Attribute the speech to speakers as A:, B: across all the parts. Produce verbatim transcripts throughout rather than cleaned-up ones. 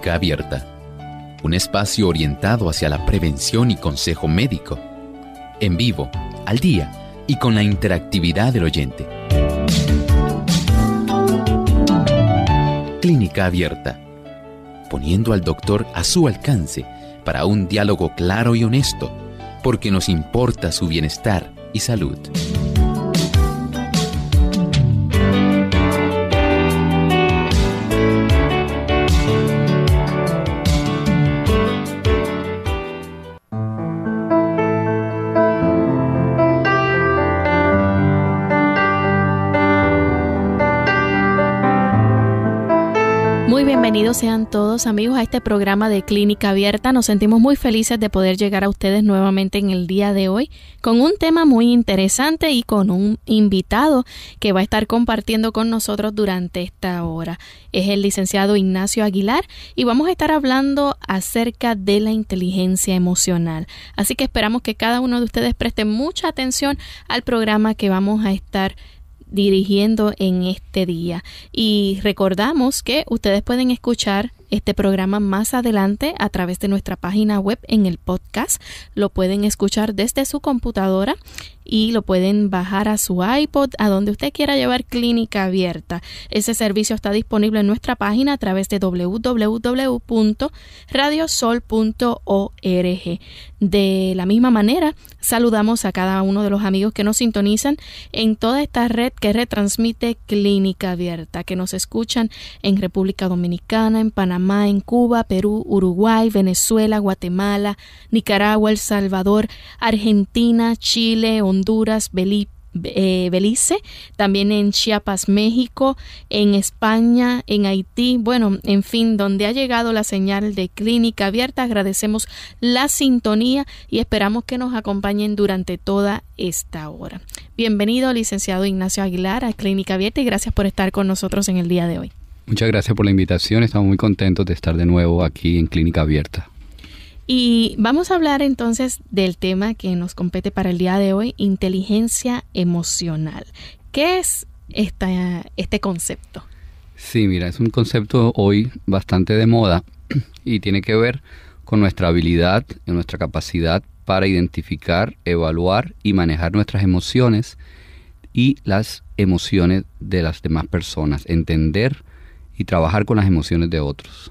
A: Clínica Abierta, un espacio orientado hacia la prevención y consejo médico, en vivo, al día y con la interactividad del oyente. Clínica Abierta, poniendo al doctor a su alcance para un diálogo claro y honesto, porque nos importa su bienestar y salud.
B: Bienvenidos sean todos amigos a este programa de Clínica Abierta. Nos sentimos muy felices de poder llegar a ustedes nuevamente en el día de hoy con un tema muy interesante y con un invitado que va a estar compartiendo con nosotros durante esta hora. Es el licenciado Ignacio Aguilar y vamos a estar hablando acerca de la inteligencia emocional. Así que esperamos que cada uno de ustedes preste mucha atención al programa que vamos a estar dirigiendo en este día. Y recordamos que ustedes pueden escuchar este programa más adelante a través de nuestra página web en el podcast. Lo pueden escuchar desde su computadora y lo pueden bajar a su iPod, a donde usted quiera llevar Clínica Abierta. Ese servicio está disponible en nuestra página a través de doble u doble u doble u punto radio sol punto org. De la misma manera, saludamos a cada uno de los amigos que nos sintonizan en toda esta red que retransmite Clínica Abierta, que nos escuchan en República Dominicana, en Panamá, en Cuba, Perú, Uruguay, Venezuela, Guatemala, Nicaragua, El Salvador, Argentina, Chile, Honduras, Belice, eh, Belice, también en Chiapas, México, en España, en Haití, bueno, en fin, donde ha llegado la señal de Clínica Abierta. Agradecemos la sintonía y esperamos que nos acompañen durante toda esta hora. Bienvenido, licenciado Ignacio Aguilar, a Clínica Abierta y gracias por estar con nosotros en el día de hoy.
C: Muchas gracias por la invitación, estamos muy contentos de estar de nuevo aquí en Clínica Abierta.
B: Y vamos a hablar entonces del tema que nos compete para el día de hoy, inteligencia emocional. ¿Qué es esta, este concepto?
C: Sí, mira, es un concepto hoy bastante de moda y tiene que ver con nuestra habilidad y nuestra capacidad para identificar, evaluar y manejar nuestras emociones y las emociones de las demás personas, entender y trabajar con las emociones de otros.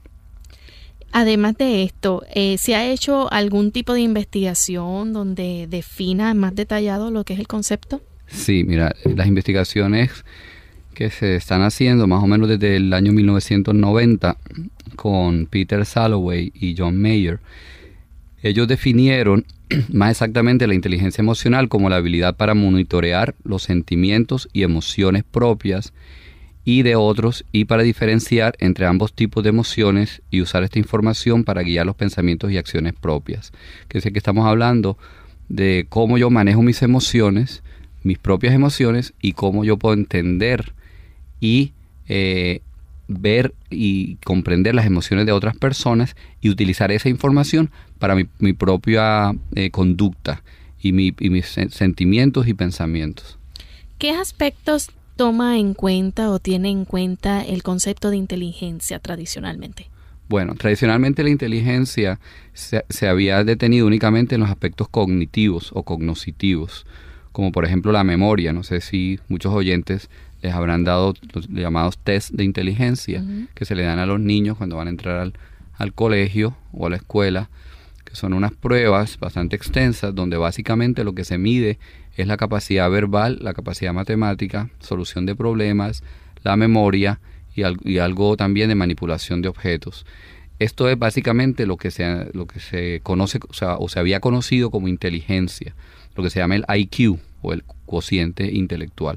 B: Además de esto, eh, ¿se ha hecho algún tipo de investigación donde defina más detallado lo que es el concepto?
C: Sí, mira, las investigaciones que se están haciendo más o menos desde el año mil novecientos noventa con Peter Salovey y John Mayer, ellos definieron más exactamente la inteligencia emocional como la habilidad para monitorear los sentimientos y emociones propias y de otros y para diferenciar entre ambos tipos de emociones y usar esta información para guiar los pensamientos y acciones propias. Que es que estamos hablando de cómo yo manejo mis emociones, mis propias emociones y cómo yo puedo entender y eh, ver y comprender las emociones de otras personas y utilizar esa información para mi, mi propia eh, conducta y, mi, y mis sentimientos y pensamientos.
B: ¿Qué aspectos toma en cuenta o tiene en cuenta el concepto de inteligencia tradicionalmente?
C: Bueno, tradicionalmente la inteligencia se, se había detenido únicamente en los aspectos cognitivos o cognoscitivos, como por ejemplo la memoria. No sé si muchos oyentes les habrán dado los llamados test de inteligencia, uh-huh, que se le dan a los niños cuando van a entrar al, al colegio o a la escuela, que son unas pruebas bastante extensas donde básicamente lo que se mide es la capacidad verbal, la capacidad matemática, solución de problemas, la memoria y, al, y algo también de manipulación de objetos. Esto es básicamente lo que se, lo que se conoce, o sea, o se había conocido como inteligencia, lo que se llama el I Q o el cociente intelectual.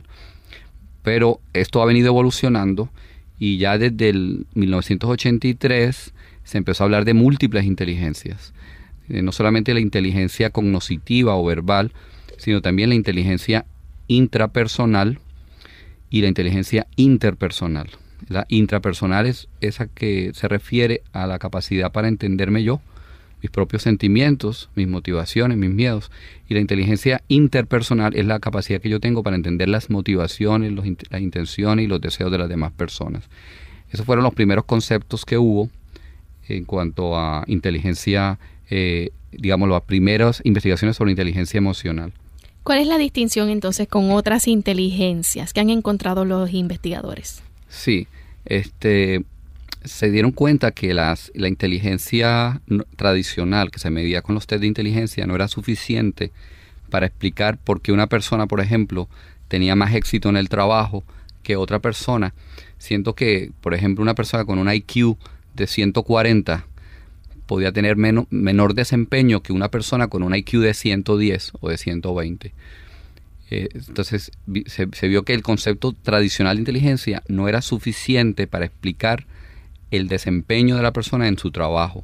C: Pero esto ha venido evolucionando y ya desde el mil novecientos ochenta y tres se empezó a hablar de múltiples inteligencias. Eh, no solamente la inteligencia cognoscitiva o verbal, sino también la inteligencia intrapersonal y la inteligencia interpersonal. La intrapersonal es esa que se refiere a la capacidad para entenderme yo, mis propios sentimientos, mis motivaciones, mis miedos. Y la inteligencia interpersonal es la capacidad que yo tengo para entender las motivaciones, los, las intenciones y los deseos de las demás personas. Esos fueron los primeros conceptos que hubo en cuanto a inteligencia, eh, digamos, las primeras investigaciones sobre inteligencia emocional.
B: ¿Cuál es la distinción entonces con otras inteligencias que han encontrado los investigadores?
C: Sí, este, se dieron cuenta que las, la inteligencia tradicional que se medía con los test de inteligencia no era suficiente para explicar por qué una persona, por ejemplo, tenía más éxito en el trabajo que otra persona. Siento que, por ejemplo, una persona con un I Q de ciento cuarenta podía tener menos, menor desempeño que una persona con un I Q de ciento diez o de ciento veinte. Eh, entonces se, se vio que el concepto tradicional de inteligencia no era suficiente para explicar el desempeño de la persona en su trabajo.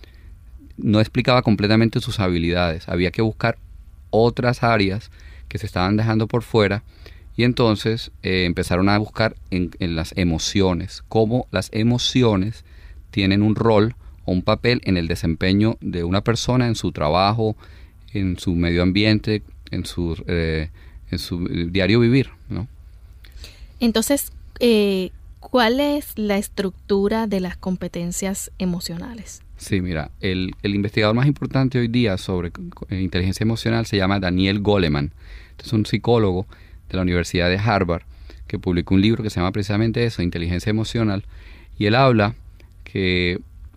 C: No explicaba completamente sus habilidades. Había que buscar otras áreas que se estaban dejando por fuera, y entonces eh, empezaron a buscar en, en las emociones, cómo las emociones tienen un rol o un papel en el desempeño de una persona en su trabajo, en su medio ambiente, en su, eh, en su diario vivir, ¿no?
B: Entonces, eh, ¿cuál es la estructura de las competencias emocionales?
C: Sí, mira, el, el investigador más importante hoy día sobre inteligencia emocional se llama Daniel Goleman. Es un psicólogo de la Universidad de Harvard que publicó un libro que se llama precisamente eso, Inteligencia Emocional, y él habla que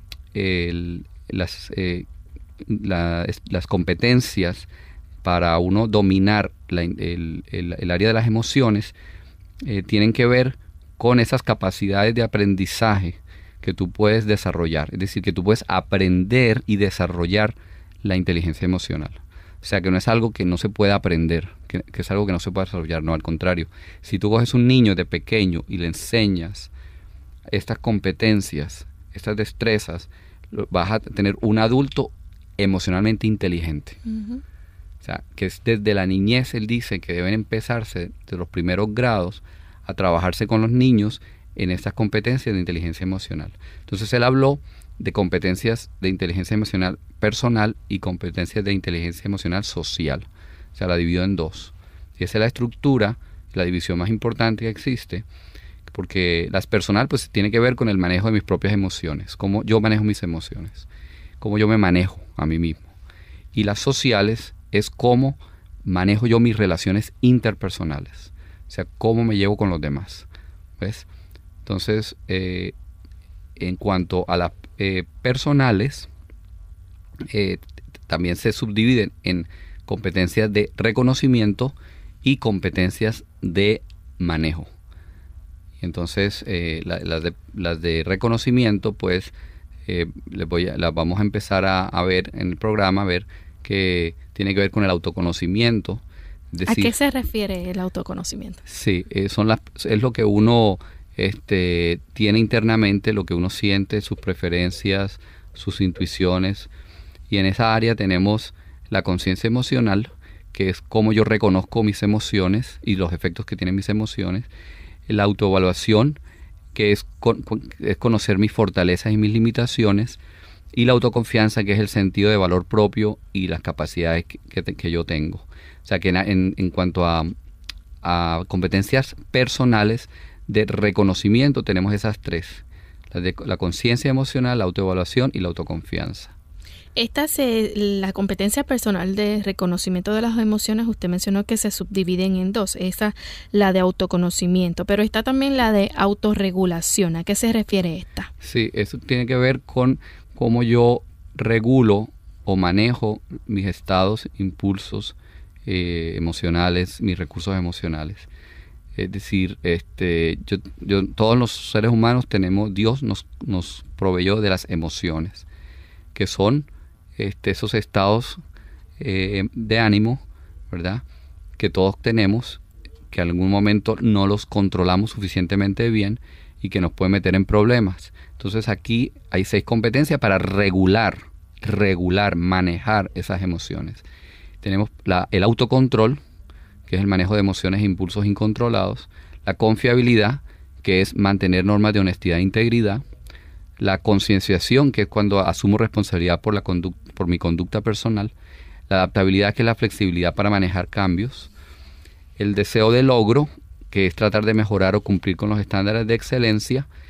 C: el, las, eh, la, las competencias para uno dominar la, el, el, el área de las emociones eh, tienen que ver con esas capacidades de aprendizaje que tú puedes desarrollar, es decir, que tú puedes aprender y desarrollar la inteligencia emocional. O sea, que no es algo que no se pueda aprender, que, que es algo que no se puede desarrollar, no, al contrario. Si tú coges un niño de pequeño y le enseñas estas competencias, estas destrezas, vas a tener un adulto emocionalmente inteligente. Uh-huh. O sea, que es desde la niñez, él dice que deben empezarse de los primeros grados a trabajarse con los niños en estas competencias de inteligencia emocional. Entonces él habló de competencias de inteligencia emocional personal y competencias de inteligencia emocional social. O sea, la dividió en dos. Y esa es la estructura, la división más importante que existe, porque las personal pues tiene que ver con el manejo de mis propias emociones, cómo yo manejo mis emociones, cómo yo me manejo a mí mismo. Y las sociales es cómo manejo yo mis relaciones interpersonales, o sea, cómo me llevo con los demás. ¿Ves? Entonces, eh, en cuanto a las eh, personales, eh, también se subdividen en competencias de reconocimiento y competencias de manejo. Entonces, eh, la, las, de, las de reconocimiento, pues, eh, les voy a, las vamos a empezar a, a ver en el programa, a ver que tiene que ver con el autoconocimiento.
B: Decir, ¿a qué se refiere el autoconocimiento?
C: Sí, eh, son las, es lo que uno este, tiene internamente, lo que uno siente, sus preferencias, sus intuiciones. Y en esa área tenemos la conciencia emocional, que es cómo yo reconozco mis emociones y los efectos que tienen mis emociones. La autoevaluación, que es, con, es conocer mis fortalezas y mis limitaciones. Y la autoconfianza, que es el sentido de valor propio y las capacidades que, que, que yo tengo. O sea que en, en, en cuanto a, a competencias personales de reconocimiento tenemos esas tres. La, de, la conciencia emocional, la autoevaluación y la autoconfianza.
B: Esta se, la competencia personal de reconocimiento de las emociones, usted mencionó que se subdividen en dos. Esa, la de autoconocimiento, pero está también la de autorregulación. ¿A qué se refiere esta?
C: Sí, eso tiene que ver con cómo yo regulo o manejo mis estados, impulsos eh, emocionales, mis recursos emocionales. Es decir, este, yo, yo, todos los seres humanos tenemos, Dios nos, nos proveyó de las emociones, que son este, esos estados eh, de ánimo, ¿verdad?, que todos tenemos, que en algún momento no los controlamos suficientemente bien y que nos pueden meter en problemas. Entonces aquí hay seis competencias para regular, regular, manejar esas emociones. Tenemos la, el autocontrol, que es el manejo de emociones e impulsos incontrolados. La confiabilidad, que es mantener normas de honestidad e integridad. La concienciación, que es cuando asumo responsabilidad por, la conduct- por mi conducta personal. La adaptabilidad, que es la flexibilidad para manejar cambios. El deseo de logro, que es tratar de mejorar o cumplir con los estándares de excelencia.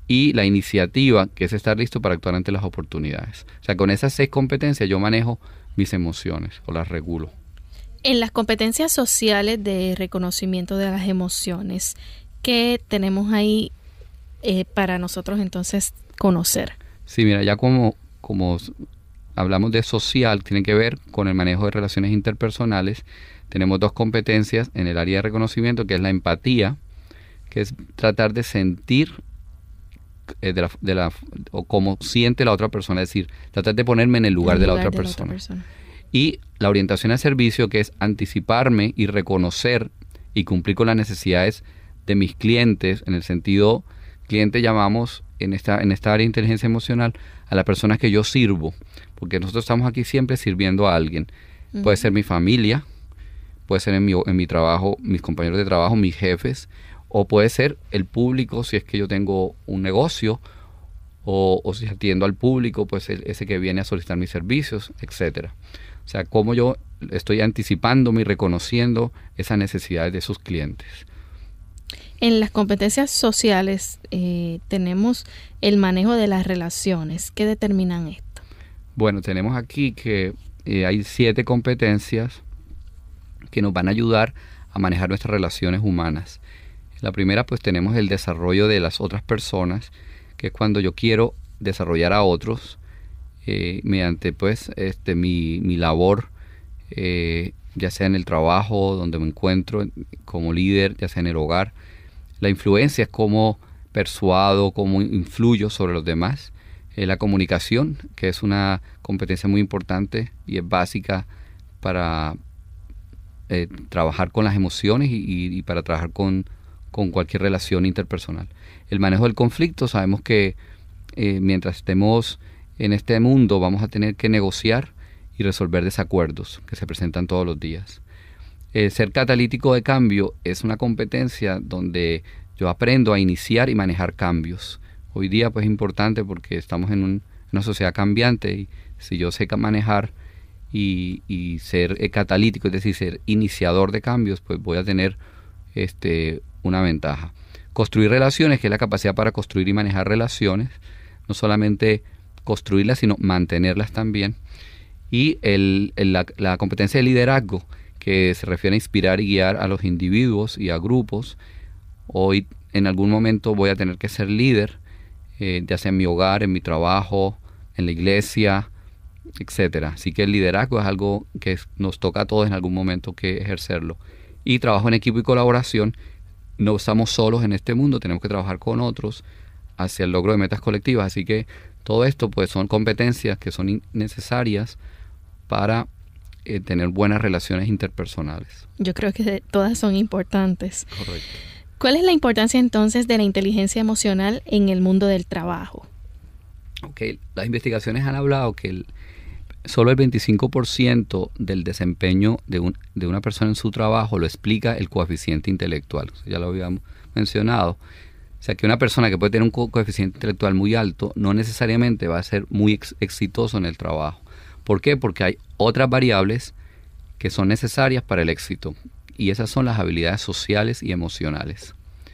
C: y la iniciativa, que es estar listo para actuar ante las oportunidades. O sea, con esas seis competencias yo manejo mis emociones o las regulo.
B: En las competencias sociales de reconocimiento de las emociones, ¿qué tenemos ahí eh, para nosotros entonces conocer?
C: Sí, mira, ya como, como hablamos de social, tiene que ver con el manejo de relaciones interpersonales. Tenemos dos competencias en el área de reconocimiento, que es la empatía, que es tratar de sentir eh, de la, de la, o cómo siente la otra persona, es decir, tratar de ponerme en el lugar, el de, lugar la otra, de persona. la otra persona. Y la orientación al servicio, que es anticiparme y reconocer y cumplir con las necesidades de mis clientes. En el sentido, cliente llamamos en esta, en esta área de inteligencia emocional a las personas que yo sirvo, porque nosotros estamos aquí siempre sirviendo a alguien. Uh-huh. Puede ser mi familia, puede ser en mi, en mi trabajo, mis compañeros de trabajo, mis jefes, o puede ser el público si es que yo tengo un negocio, o, o si atiendo al público, pues el, ese que viene a solicitar mis servicios, etcétera. O sea, cómo yo estoy anticipándome y reconociendo esas necesidades de sus clientes.
B: En las competencias sociales eh, tenemos el manejo de las relaciones. ¿Qué determinan esto?
C: Bueno, tenemos aquí que eh, hay siete competencias que nos van a ayudar a manejar nuestras relaciones humanas. La primera, pues tenemos el desarrollo de las otras personas, que es cuando yo quiero desarrollar a otros eh, mediante pues este mi, mi labor, eh, ya sea en el trabajo donde me encuentro como líder, ya sea en el hogar. La influencia es cómo persuado, cómo influyo sobre los demás. Eh, la comunicación, que es una competencia muy importante y es básica para eh, trabajar con las emociones y, y, y para trabajar con, con cualquier relación interpersonal. El manejo del conflicto, sabemos que eh, mientras estemos en este mundo vamos a tener que negociar y resolver desacuerdos que se presentan todos los días. Eh, ser catalítico de cambio es una competencia donde yo aprendo a iniciar y manejar cambios. Hoy día pues es importante porque estamos en un, una sociedad cambiante y si yo sé manejar y, y ser eh, catalítico, es decir, ser iniciador de cambios, pues voy a tener este, una ventaja. Construir relaciones, que es la capacidad para construir y manejar relaciones, no solamente construirlas, sino mantenerlas también. Y el, el, la, la competencia de liderazgo, que se refiere a inspirar y guiar a los individuos y a grupos. Hoy en algún momento voy a tener que ser líder, eh, ya sea en mi hogar, en mi trabajo, en la iglesia, etcétera. Así que el liderazgo es algo que es, nos toca a todos en algún momento que ejercerlo. Y trabajo en equipo y colaboración. No estamos solos en este mundo, tenemos que trabajar con otros hacia el logro de metas colectivas. Así que todo esto pues son competencias que son necesarias para eh, tener buenas relaciones interpersonales.
B: Yo creo que de, todas son importantes.
C: Correcto.
B: ¿Cuál es la importancia entonces de la inteligencia emocional en el mundo del trabajo?
C: Okay. Las investigaciones han hablado que el, solo el veinticinco por ciento del desempeño de, un, de una persona en su trabajo lo explica el coeficiente intelectual. O sea, ya lo habíamos mencionado. O sea, que una persona que puede tener un co- coeficiente intelectual muy alto no necesariamente va a ser muy ex- exitoso en el trabajo. ¿Por qué? Porque hay otras variables que son necesarias para el éxito. Y esas son las habilidades sociales y emocionales.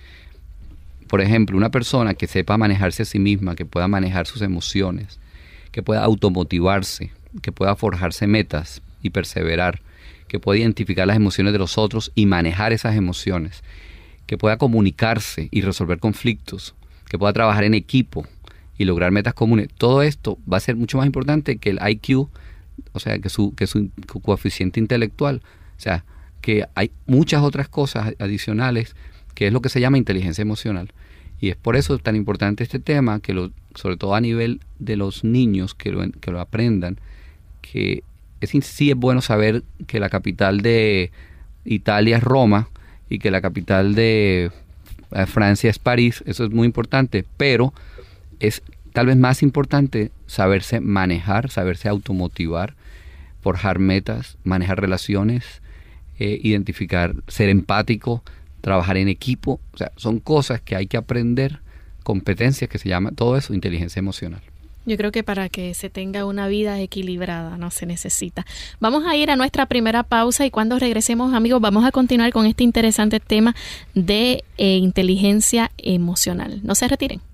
C: Por ejemplo, una persona que sepa manejarse a sí misma, que pueda manejar sus emociones, que pueda automotivarse, que pueda forjarse metas y perseverar, que pueda identificar las emociones de los otros y manejar esas emociones, que pueda comunicarse y resolver conflictos, que pueda trabajar en equipo y lograr metas comunes. Todo esto va a ser mucho más importante que el I Q, o sea, que su, que su coeficiente intelectual. O sea, que hay muchas otras cosas adicionales que es lo que se llama inteligencia emocional. Y es por eso tan importante este tema, que lo, sobre todo a nivel de los niños, que lo, que lo aprendan, que es, sí es bueno saber que la capital de Italia es Roma y que la capital de Francia es París. Eso es muy importante, pero es tal vez más importante saberse manejar, saberse automotivar, forjar metas, manejar relaciones, eh, identificar, ser empático, trabajar en equipo. O sea, son cosas que hay que aprender, competencias que se llama todo eso inteligencia emocional.
B: Yo creo que para que se tenga una vida equilibrada no se necesita. Vamos a ir a nuestra primera pausa y cuando regresemos, amigos, vamos a continuar con este interesante tema de eh, inteligencia emocional. No se retiren.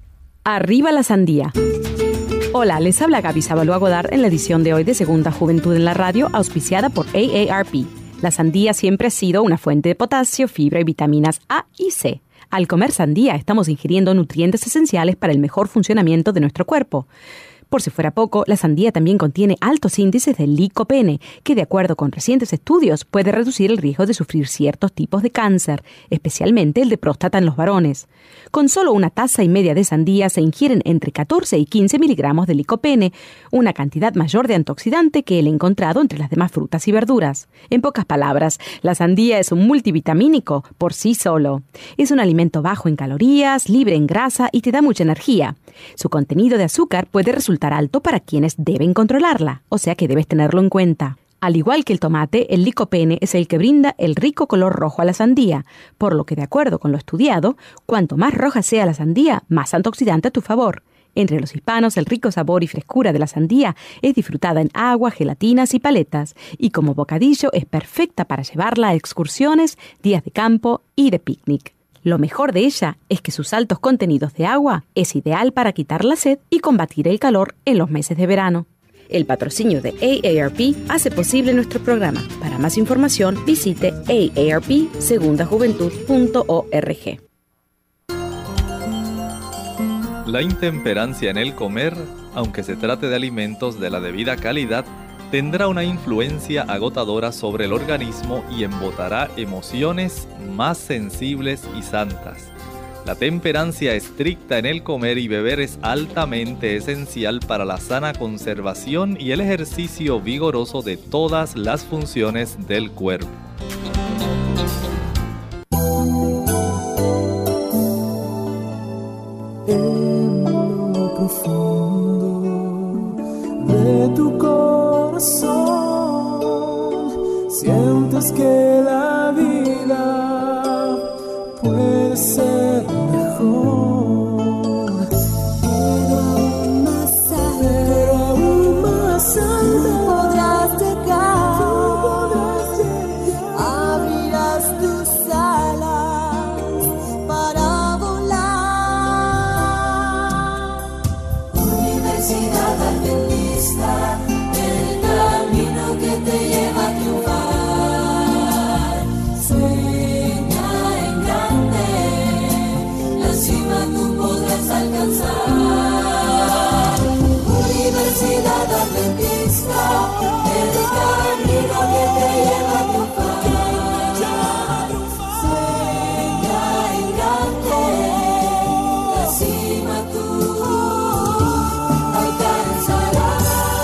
D: ¡Arriba la sandía! Hola, les habla Gaby Zabalúa Godard en la edición de hoy de Segunda Juventud en la Radio, auspiciada por A A R P. La sandía siempre ha sido una fuente de potasio, fibra y vitaminas A y C. Al comer sandía estamos ingiriendo nutrientes esenciales para el mejor funcionamiento de nuestro cuerpo. Por si fuera poco, la sandía también contiene altos índices de licopene, que de acuerdo con recientes estudios puede reducir el riesgo de sufrir ciertos tipos de cáncer, especialmente el de próstata en los varones. Con solo una taza y media de sandía se ingieren entre catorce y quince miligramos de licopene, una cantidad mayor de antioxidante que el encontrado entre las demás frutas y verduras. En pocas palabras, la sandía es un multivitamínico por sí solo. Es un alimento bajo en calorías, libre en grasa y te da mucha energía. Su contenido de azúcar puede resultar alto para quienes deben controlarla, o sea que debes tenerlo en cuenta. Al igual que el tomate, el licopene es el que brinda el rico color rojo a la sandía, por lo que de acuerdo con lo estudiado, cuanto más roja sea la sandía, más antioxidante a tu favor. Entre los hispanos, el rico sabor y frescura de la sandía es disfrutada en agua, gelatinas y paletas, y como bocadillo es perfecta para llevarla a excursiones, días de campo y de picnic. Lo mejor de ella es que sus altos contenidos de agua es ideal para quitar la sed y combatir el calor en los meses de verano. El patrocinio de A A R P hace posible nuestro programa. Para más información, visite a a r p segunda juventud punto org.
E: La intemperancia en el comer, aunque se trate de alimentos de la debida calidad, tendrá una influencia agotadora sobre el organismo y embotará emociones más sensibles y santas. La temperancia estricta en el comer y beber es altamente esencial para la sana conservación y el ejercicio vigoroso de todas las funciones del cuerpo.
F: En lo profundo de tu corazón sientes que la vida puede ser mejor, pero aún más alto, pero aún más alto podrás llegar, podrás llegar. Abrirás tus alas para volar. Universidad Adventista, el camino que te lleva a triunfar. Sueña en grande, la cima tú podrás alcanzar. Universidad Adventista, el camino que te lleva a triunfar. Sueña en grande, la cima tú alcanzarás.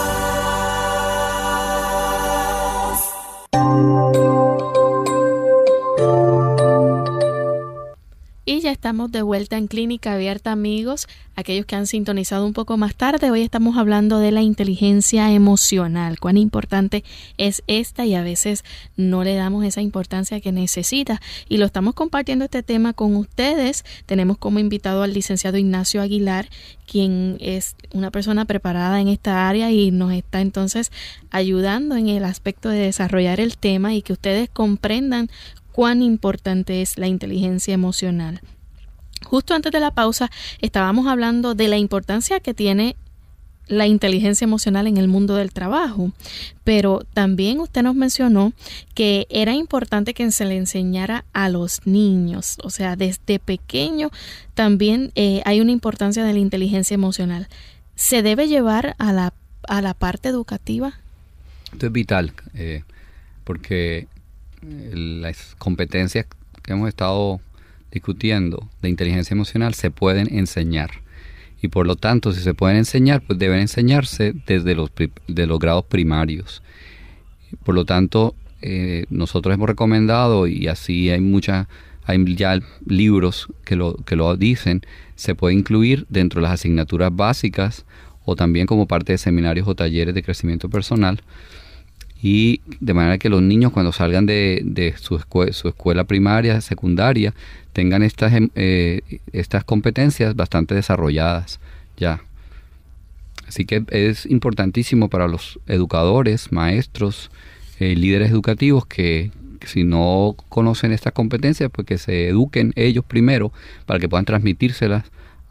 B: Y ya estamos de vuelta en Clínica Abierta, amigos. Aquellos que han sintonizado un poco más tarde, hoy estamos hablando de la inteligencia emocional. Cuán importante es esta y a veces no le damos esa importancia que necesita. Y lo estamos compartiendo este tema con ustedes. Tenemos como invitado al licenciado Ignacio Aguilar, quien es una persona preparada en esta área y nos está entonces ayudando en el aspecto de desarrollar el tema y que ustedes comprendan cuán importante es la inteligencia emocional. Justo antes de la pausa estábamos hablando de la importancia que tiene la inteligencia emocional en el mundo del trabajo, pero también usted nos mencionó que era importante que se le enseñara a los niños, o sea, desde pequeño también eh, hay una importancia de la inteligencia emocional. ¿Se debe llevar a la, a la parte educativa?
C: Esto es vital, eh, porque las competencias que hemos estado discutiendo de inteligencia emocional se pueden enseñar y por lo tanto si se pueden enseñar pues deben enseñarse desde los, de los grados primarios. Por lo tanto eh, nosotros hemos recomendado y así hay muchas hay ya libros que lo, que lo dicen, se puede incluir dentro de las asignaturas básicas o también como parte de seminarios o talleres de crecimiento personal. Y de manera que los niños cuando salgan de, de su, escue- su escuela primaria, secundaria, tengan estas, eh, estas competencias bastante desarrolladas ya. Así que es importantísimo para los educadores, maestros, eh, líderes educativos que, que si no conocen estas competencias, pues que se eduquen ellos primero para que puedan transmitírselas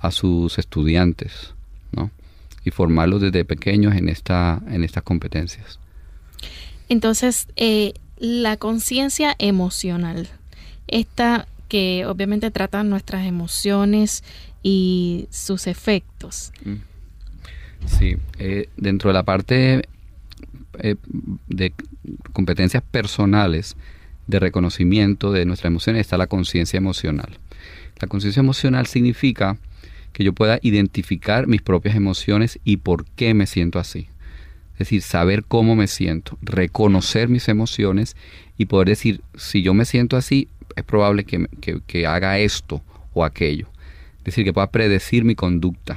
C: a sus estudiantes, ¿no? Y formarlos desde pequeños en esta en estas competencias.
B: Entonces, eh, la conciencia emocional, esta que obviamente trata nuestras emociones y sus efectos.
C: Sí, eh, dentro de la parte eh, de competencias personales de reconocimiento de nuestras emociones está la conciencia emocional. La conciencia emocional significa que yo pueda identificar mis propias emociones y por qué me siento así. Es decir, saber cómo me siento, reconocer mis emociones y poder decir, si yo me siento así, es probable que, que, que haga esto o aquello. Es decir, que pueda predecir mi conducta.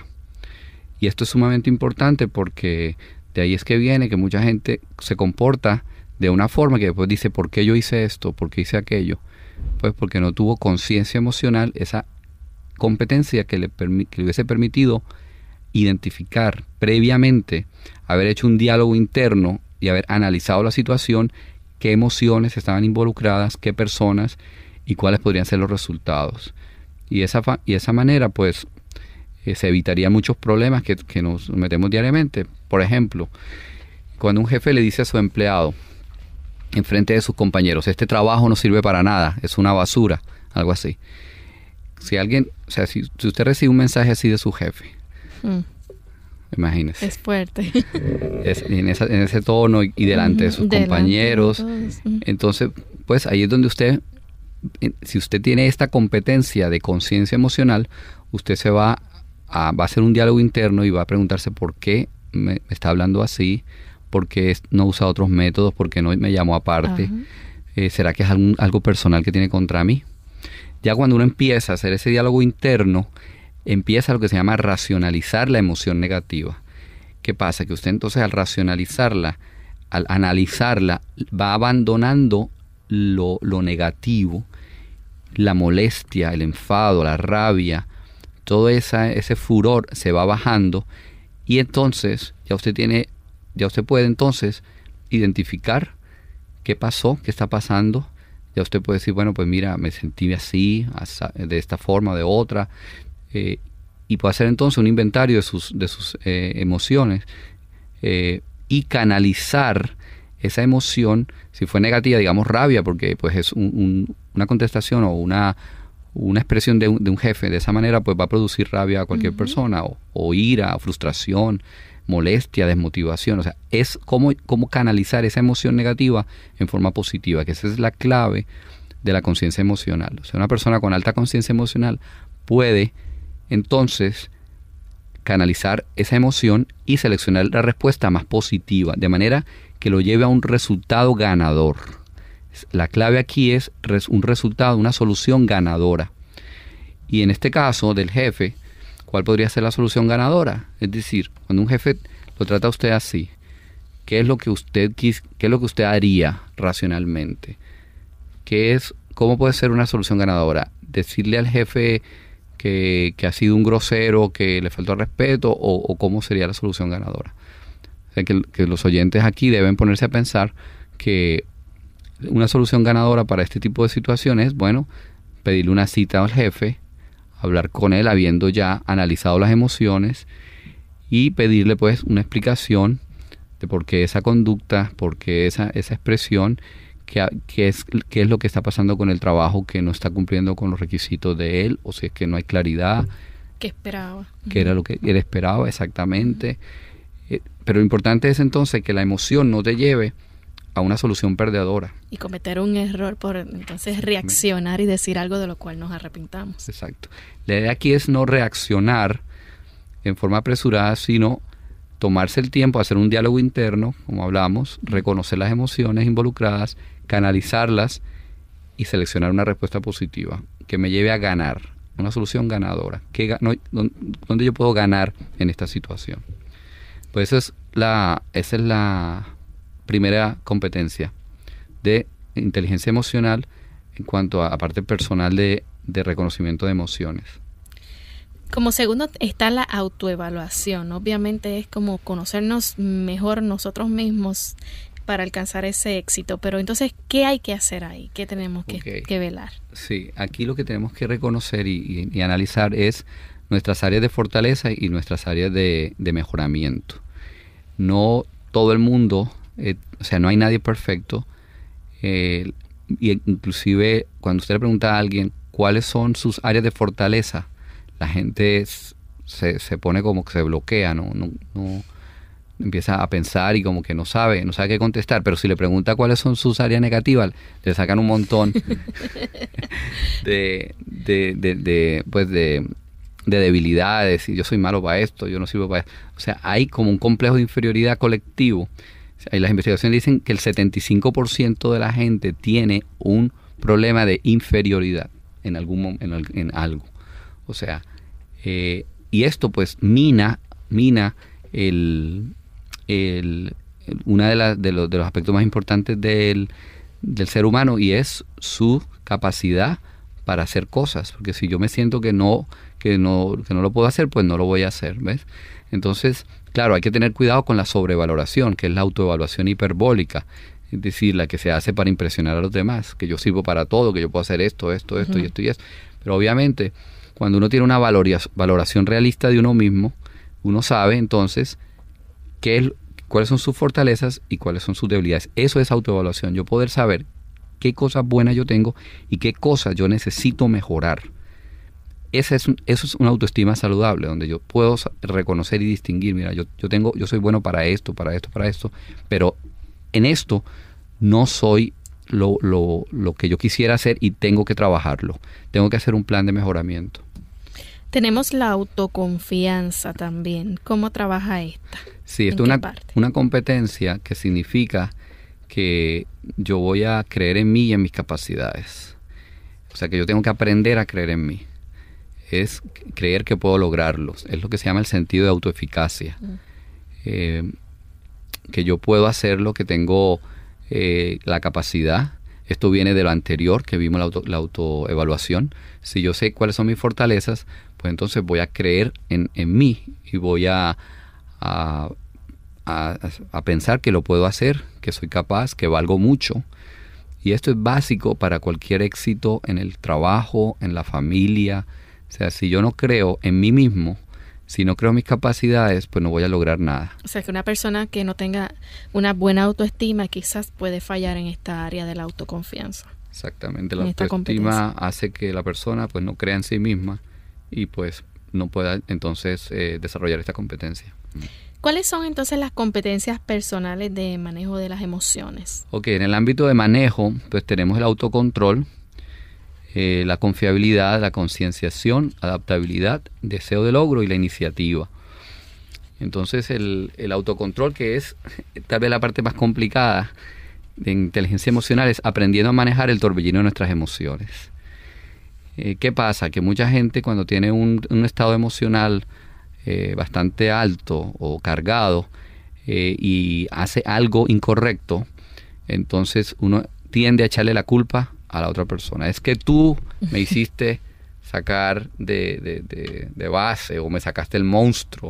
C: Y esto es sumamente importante porque de ahí es que viene que mucha gente se comporta de una forma que después dice, ¿por qué yo hice esto? ¿Por qué hice aquello? Pues porque no tuvo conciencia emocional, esa competencia que le, permi- que le hubiese permitido identificar previamente, haber hecho un diálogo interno y haber analizado la situación, qué emociones estaban involucradas, qué personas y cuáles podrían ser los resultados. Y esa, fa- y esa manera, pues, eh, se evitarían muchos problemas que, que nos metemos diariamente. Por ejemplo, cuando un jefe le dice a su empleado, en frente de sus compañeros, este trabajo no sirve para nada, es una basura, algo así. Si alguien, o sea, si, si usted recibe un mensaje así de su jefe, mm. imagínese.
B: Es fuerte.
C: Es, en, esa, en ese tono y, y delante de sus delante compañeros. De entonces, pues ahí es donde usted, si usted tiene esta competencia de conciencia emocional, usted se va a, va a hacer un diálogo interno y va a preguntarse por qué me, me está hablando así, por qué no usa otros métodos, por qué no me llamó aparte. Eh, ¿Será que es algún, algo personal que tiene contra mí? Ya cuando uno empieza a hacer ese diálogo interno, empieza lo que se llama racionalizar la emoción negativa. ¿Qué pasa? Que usted entonces al racionalizarla, al analizarla, va abandonando lo, lo negativo, la molestia, el enfado, la rabia, todo esa, ese furor se va bajando y entonces ya usted tiene, ya usted puede entonces identificar qué pasó, qué está pasando. Ya usted puede decir, bueno, pues mira, me sentí así, de esta forma, de otra. Eh, y puede hacer entonces un inventario de sus, de sus eh, emociones eh, y canalizar esa emoción, si fue negativa, digamos rabia, porque pues es un, un, una contestación o una, una expresión de un, de un jefe, de esa manera pues va a producir rabia a cualquier uh-huh. persona, o, o ira, o frustración, molestia, desmotivación. O sea, es cómo, cómo canalizar esa emoción negativa en forma positiva, que esa es la clave de la conciencia emocional. O sea, una persona con alta conciencia emocional puede entonces canalizar esa emoción y seleccionar la respuesta más positiva, de manera que lo lleve a un resultado ganador. La clave aquí es un resultado, una solución ganadora. Y en este caso del jefe, ¿cuál podría ser la solución ganadora? Es decir, cuando un jefe lo trata a usted así, ¿qué es lo que usted quis, qué es lo que usted haría racionalmente? ¿Qué es, cómo puede ser una solución ganadora? Decirle al jefe que, que ha sido un grosero, que le faltó respeto, o, o cómo sería la solución ganadora. O sea, que, que los oyentes aquí deben ponerse a pensar que una solución ganadora para este tipo de situaciones es, bueno, pedirle una cita al jefe, hablar con él habiendo ya analizado las emociones y pedirle pues una explicación de por qué esa conducta, por qué esa, esa expresión, qué, qué, es, qué es lo que está pasando con el trabajo, que no está cumpliendo con los requisitos de él, o si es que no hay claridad.
B: ¿Qué esperaba?
C: ¿Qué era lo que él esperaba exactamente? Uh-huh. Eh, pero lo importante es entonces que la emoción no te lleve a una solución perdedora.
B: Y cometer un error por entonces reaccionar y decir algo de lo cual nos arrepintamos.
C: Exacto. La idea aquí es no reaccionar en forma apresurada, sino tomarse el tiempo, hacer un diálogo interno, como hablamos, reconocer las emociones involucradas, canalizarlas y seleccionar una respuesta positiva que me lleve a ganar, una solución ganadora. ¿Qué, no, ¿Dónde yo puedo ganar en esta situación? Pues esa es la, esa es la primera competencia de inteligencia emocional en cuanto a, a parte personal de, de reconocimiento de emociones.
B: Como segundo está la autoevaluación. Obviamente es como conocernos mejor nosotros mismos para alcanzar ese éxito. Pero entonces, ¿qué hay que hacer ahí? ¿Qué tenemos que, okay. que velar?
C: Sí, aquí lo que tenemos que reconocer y, y, y analizar es nuestras áreas de fortaleza y nuestras áreas de, de mejoramiento. No todo el mundo, eh, o sea, no hay nadie perfecto. Eh, y inclusive cuando usted le pregunta a alguien cuáles son sus áreas de fortaleza, la gente es, se, se pone como que se bloquea, ¿no? No, no empieza a pensar y como que no sabe, no sabe qué contestar. Pero si le pregunta cuáles son sus áreas negativas, le sacan un montón de, de, de, de, pues de, de debilidades. Y yo soy malo para esto, yo no sirvo para esto. O sea, hay como un complejo de inferioridad colectivo. Y las investigaciones dicen que el setenta y cinco por ciento de la gente tiene un problema de inferioridad en algún en, en algo. O sea, eh, y esto pues mina, mina el, el, el una de, la, de, los, de los aspectos más importantes del, del ser humano, y es su capacidad para hacer cosas. Porque si yo me siento que no, que no, que no lo puedo hacer, pues no lo voy a hacer, ¿ves? Entonces, claro, hay que tener cuidado con la sobrevaloración, que es la autoevaluación hiperbólica, es decir, la que se hace para impresionar a los demás, que yo sirvo para todo, que yo puedo hacer esto, esto, esto uh-huh. y esto y esto. Pero obviamente, cuando uno tiene una valoración realista de uno mismo, uno sabe entonces qué es, cuáles son sus fortalezas y cuáles son sus debilidades. Eso es autoevaluación, yo poder saber qué cosas buenas yo tengo y qué cosas yo necesito mejorar. Ese es un, eso es una autoestima saludable, donde yo puedo reconocer y distinguir, mira, yo, yo tengo, yo soy bueno para esto, para esto, para esto, pero en esto no soy lo, lo, lo que yo quisiera hacer y tengo que trabajarlo. Tengo que hacer un plan de mejoramiento.
B: Tenemos la autoconfianza también. ¿Cómo trabaja esta?
C: Sí, esto es una, una competencia que significa que yo voy a creer en mí y en mis capacidades. O sea, que yo tengo que aprender a creer en mí. Es creer que puedo lograrlo. Es lo que se llama el sentido de autoeficacia. Mm. Eh, que yo puedo hacerlo, que tengo eh, la capacidad. Esto viene de lo anterior, que vimos la, auto, la autoevaluación. Si yo sé cuáles son mis fortalezas, pues entonces voy a creer en, en mí y voy a, a, a, a pensar que lo puedo hacer, que soy capaz, que valgo mucho. Y esto es básico para cualquier éxito en el trabajo, en la familia. O sea, si yo no creo en mí mismo, si no creo en mis capacidades, pues no voy a lograr nada.
B: O sea, que una persona que no tenga una buena autoestima quizás puede fallar en esta área de la autoconfianza.
C: Exactamente, la autoestima hace que la persona pues no crea en sí misma y pues no pueda entonces eh, desarrollar esta competencia.
B: ¿Cuáles son entonces las competencias personales de manejo de las emociones?
C: Ok, en el ámbito de manejo, pues tenemos el autocontrol, Eh, la confiabilidad, la concienciación, adaptabilidad, deseo de logro y la iniciativa. Entonces el, el autocontrol, que es tal vez la parte más complicada de inteligencia emocional, es aprendiendo a manejar el torbellino de nuestras emociones. Eh, ¿Qué pasa? Que mucha gente cuando tiene un, un estado emocional eh, bastante alto o cargado eh, y hace algo incorrecto, entonces uno tiende a echarle la culpa a la otra persona. Es que tú me hiciste sacar de, de, de, de base, o me sacaste el monstruo,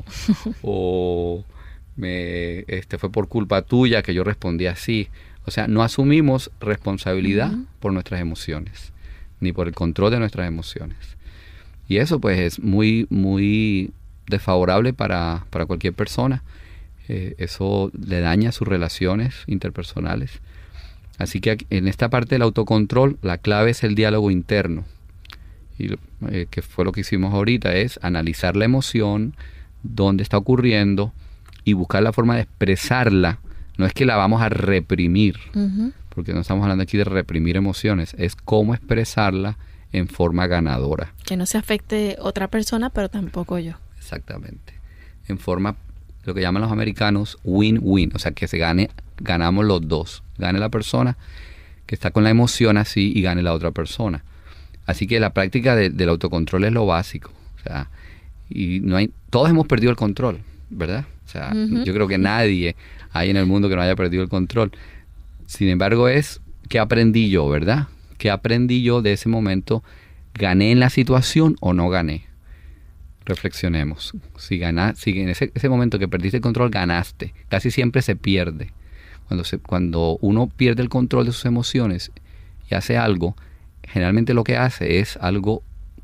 C: o me, este, fue por culpa tuya que yo respondí así. O sea, no asumimos responsabilidad uh-huh. por nuestras emociones, ni por el control de nuestras emociones. Y eso pues es muy, muy desfavorable para, para cualquier persona. Eh, eso le daña sus relaciones interpersonales. Así que en esta parte del autocontrol, la clave es el diálogo interno. Y eh, que fue lo que hicimos ahorita, es analizar la emoción, dónde está ocurriendo, y buscar la forma de expresarla. No es que la vamos a reprimir, uh-huh. porque no estamos hablando aquí de reprimir emociones, es cómo expresarla en forma ganadora.
B: Que no se afecte otra persona, pero tampoco yo.
C: Exactamente. En forma, lo que llaman los americanos, win-win, o sea, que se gane, ganamos los dos. Gane la persona que está con la emoción así y gane la otra persona. Así que la práctica de, del autocontrol es lo básico. O sea, y no hay, todos hemos perdido el control, ¿verdad? O sea, uh-huh. yo creo que nadie hay en el mundo que no haya perdido el control. Sin embargo, es ¿qué aprendí yo, verdad? ¿Qué aprendí yo de ese momento? ¿Gané en la situación o no gané? Reflexionemos. Si, gana, si en ese, ese momento que perdiste el control, ganaste. Casi siempre se pierde. Cuando, se, cuando uno pierde el control de sus emociones y hace algo, generalmente lo que hace es algo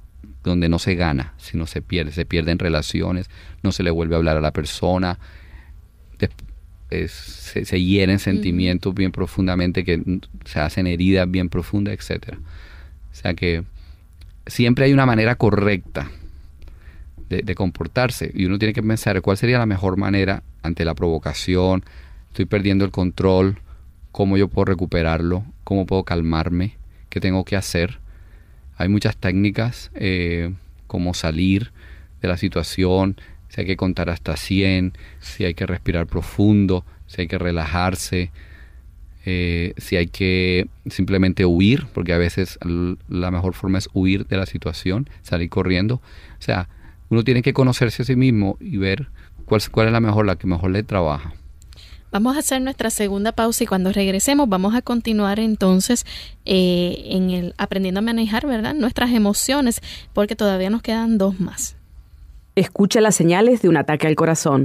C: donde no se gana, sino se pierde, se pierden relaciones, no se le vuelve a hablar a la persona, es, se, se hieren sentimientos bien profundamente, que se hacen heridas bien profundas, etcétera. O sea que siempre hay una manera correcta de, de comportarse, y uno tiene que pensar cuál sería la mejor manera ante la provocación. Estoy perdiendo el control, cómo yo puedo recuperarlo, cómo puedo calmarme, qué tengo que hacer. Hay muchas técnicas, eh, como salir de la situación, si hay que contar hasta cien, si hay que respirar profundo, si hay que relajarse, eh, si hay que simplemente huir, porque a veces la mejor forma es huir de la situación, salir corriendo. O sea, uno tiene que conocerse a sí mismo y ver cuál, cuál es la mejor, la que mejor le trabaja.
B: Vamos a hacer nuestra segunda pausa y cuando regresemos vamos a continuar entonces eh, en el aprendiendo a manejar, ¿verdad?, nuestras emociones, porque todavía nos quedan dos más.
D: Escucha las señales de un ataque al corazón.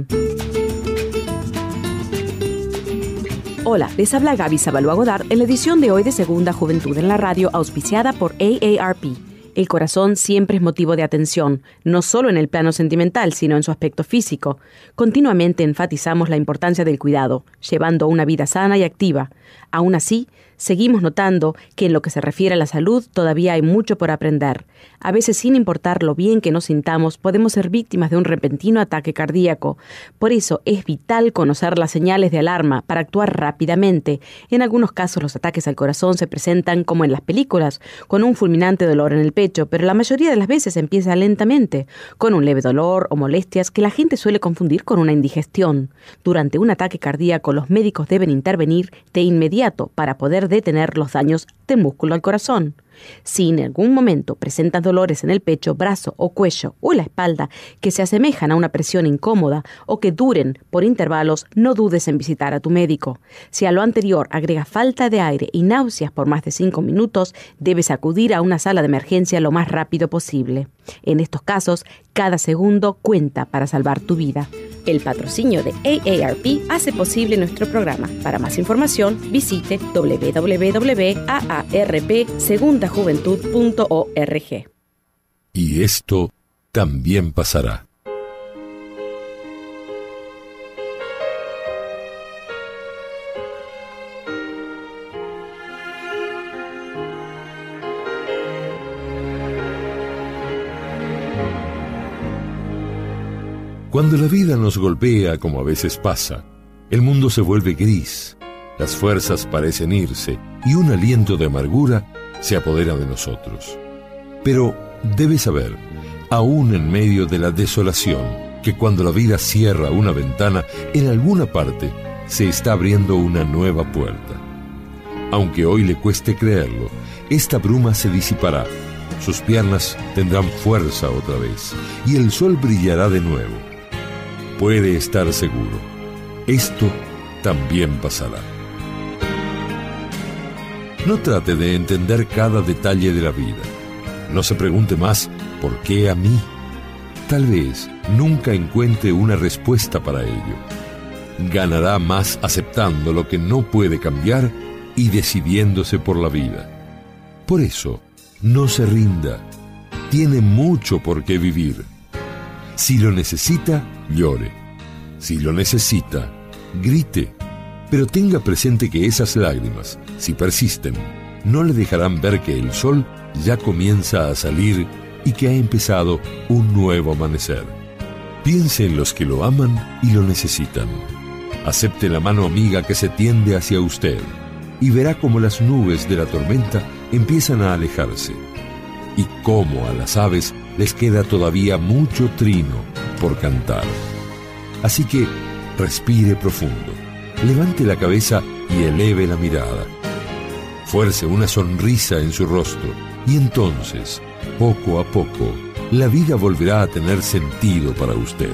D: Hola, les habla Gaby Zabalúa Godard en la edición de hoy de Segunda Juventud en la Radio, auspiciada por A A R P. El corazón siempre es motivo de atención, no solo en el plano sentimental, sino en su aspecto físico. Continuamente enfatizamos la importancia del cuidado, llevando una vida sana y activa. Aún así, seguimos notando que en lo que se refiere a la salud todavía hay mucho por aprender. A veces, sin importar lo bien que nos sintamos, podemos ser víctimas de un repentino ataque cardíaco. Por eso es vital conocer las señales de alarma para actuar rápidamente. En algunos casos los ataques al corazón se presentan como en las películas, con un fulminante dolor en el pecho, pero la mayoría de las veces empieza lentamente, con un leve dolor o molestias que la gente suele confundir con una indigestión. Durante un ataque cardíaco, los médicos deben intervenir de inmediato para poder detener los daños del músculo al corazón. Si en algún momento presentas dolores en el pecho, brazo o cuello o la espalda que se asemejan a una presión incómoda o que duren por intervalos, no dudes en visitar a tu médico. Si a lo anterior agrega falta de aire y náuseas por más de cinco minutos, debes acudir a una sala de emergencia lo más rápido posible. En estos casos, cada segundo cuenta para salvar tu vida. El patrocinio de A A R P hace posible nuestro programa. Para más información, visite doble u doble u doble u punto a a r p segunda juventud punto org.
G: Y esto también pasará. Cuando la vida nos golpea, como a veces pasa, el mundo se vuelve gris, las fuerzas parecen irse y un aliento de amargura se apodera de nosotros. Pero debes saber, aún en medio de la desolación, que cuando la vida cierra una ventana, en alguna parte se está abriendo una nueva puerta. Aunque hoy le cueste creerlo, esta bruma se disipará, sus piernas tendrán fuerza otra vez y el sol brillará de nuevo. Puede estar seguro, esto también pasará. No trate de entender cada detalle de la vida. No se pregunte más, ¿por qué a mí? Tal vez nunca encuentre una respuesta para ello. Ganará más aceptando lo que no puede cambiar y decidiéndose por la vida. Por eso, no se rinda. Tiene mucho por qué vivir. Si lo necesita, llore. Si lo necesita, grite. Pero tenga presente que esas lágrimas, si persisten, no le dejarán ver que el sol ya comienza a salir y que ha empezado un nuevo amanecer. Piense en los que lo aman y lo necesitan. Acepte la mano amiga que se tiende hacia usted y verá cómo las nubes de la tormenta empiezan a alejarse y cómo a las aves les queda todavía mucho trino por cantar. Así que respire profundo, levante la cabeza y eleve la mirada. Fuerce una sonrisa en su rostro y entonces, poco a poco, la vida volverá a tener sentido para usted.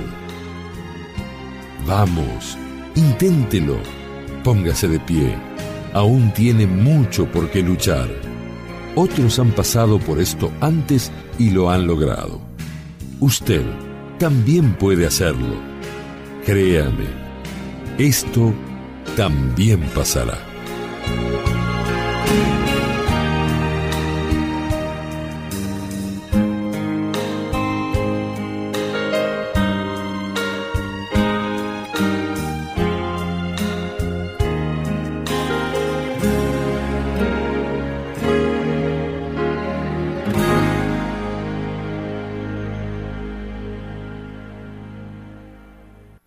G: Vamos, inténtelo, póngase de pie. Aún tiene mucho por qué luchar. Otros han pasado por esto antes y lo han logrado. Usted también puede hacerlo. Créame, esto también pasará.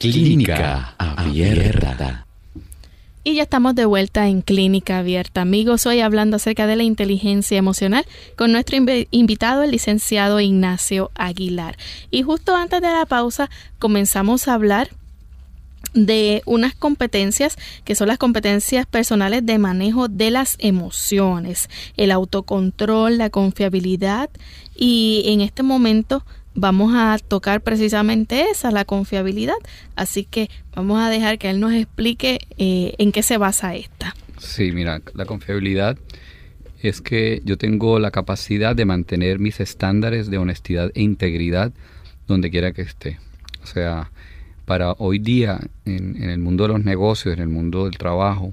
A: Clínica Abierta.
B: Y ya estamos de vuelta en Clínica Abierta. Amigos, hoy hablando acerca de la inteligencia emocional con nuestro inv- invitado, el licenciado Ignacio Aguilar. Y justo antes de la pausa comenzamos a hablar de unas competencias que son las competencias personales de manejo de las emociones, el autocontrol, la confiabilidad, y en este momento vamos a tocar precisamente esa, la confiabilidad. Así que vamos a dejar que él nos explique eh, en qué se basa esta.
C: Sí, mira, la confiabilidad es que yo tengo la capacidad de mantener mis estándares de honestidad e integridad donde quiera que esté. O sea, para hoy día, en, en el mundo de los negocios, en el mundo del trabajo,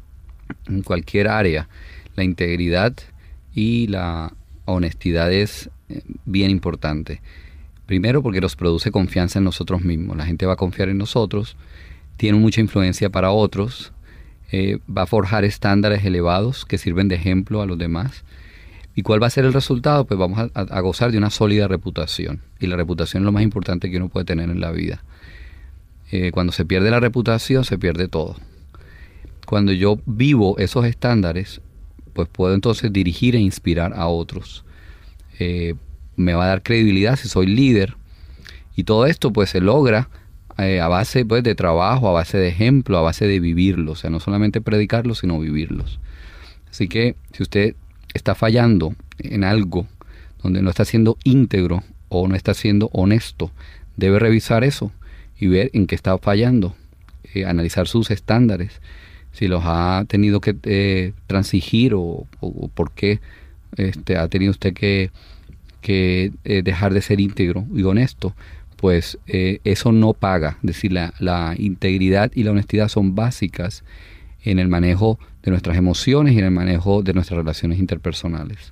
C: en cualquier área, la integridad y la honestidad es bien importante. Primero porque nos produce confianza en nosotros mismos. La gente va a confiar en nosotros, tiene mucha influencia para otros, eh, va a forjar estándares elevados que sirven de ejemplo a los demás. ¿Y cuál va a ser el resultado? Pues vamos a, a gozar de una sólida reputación. Y la reputación es lo más importante que uno puede tener en la vida. Eh, cuando se pierde la reputación, se pierde todo. Cuando yo vivo esos estándares, pues puedo entonces dirigir e inspirar a otros. Eh, me va a dar credibilidad si soy líder, y todo esto pues se logra eh, a base pues de trabajo, a base de ejemplo, a base de vivirlo, o sea, no solamente predicarlos sino vivirlos. Así que si usted está fallando en algo donde no está siendo íntegro o no está siendo honesto, debe revisar eso y ver en qué está fallando, eh, analizar sus estándares, si los ha tenido que eh, transigir o, o, o por qué este, ha tenido usted que que eh, dejar de ser íntegro y honesto, pues eh, eso no paga. Es decir, la, la integridad y la honestidad son básicas en el manejo de nuestras emociones y en el manejo de nuestras relaciones interpersonales.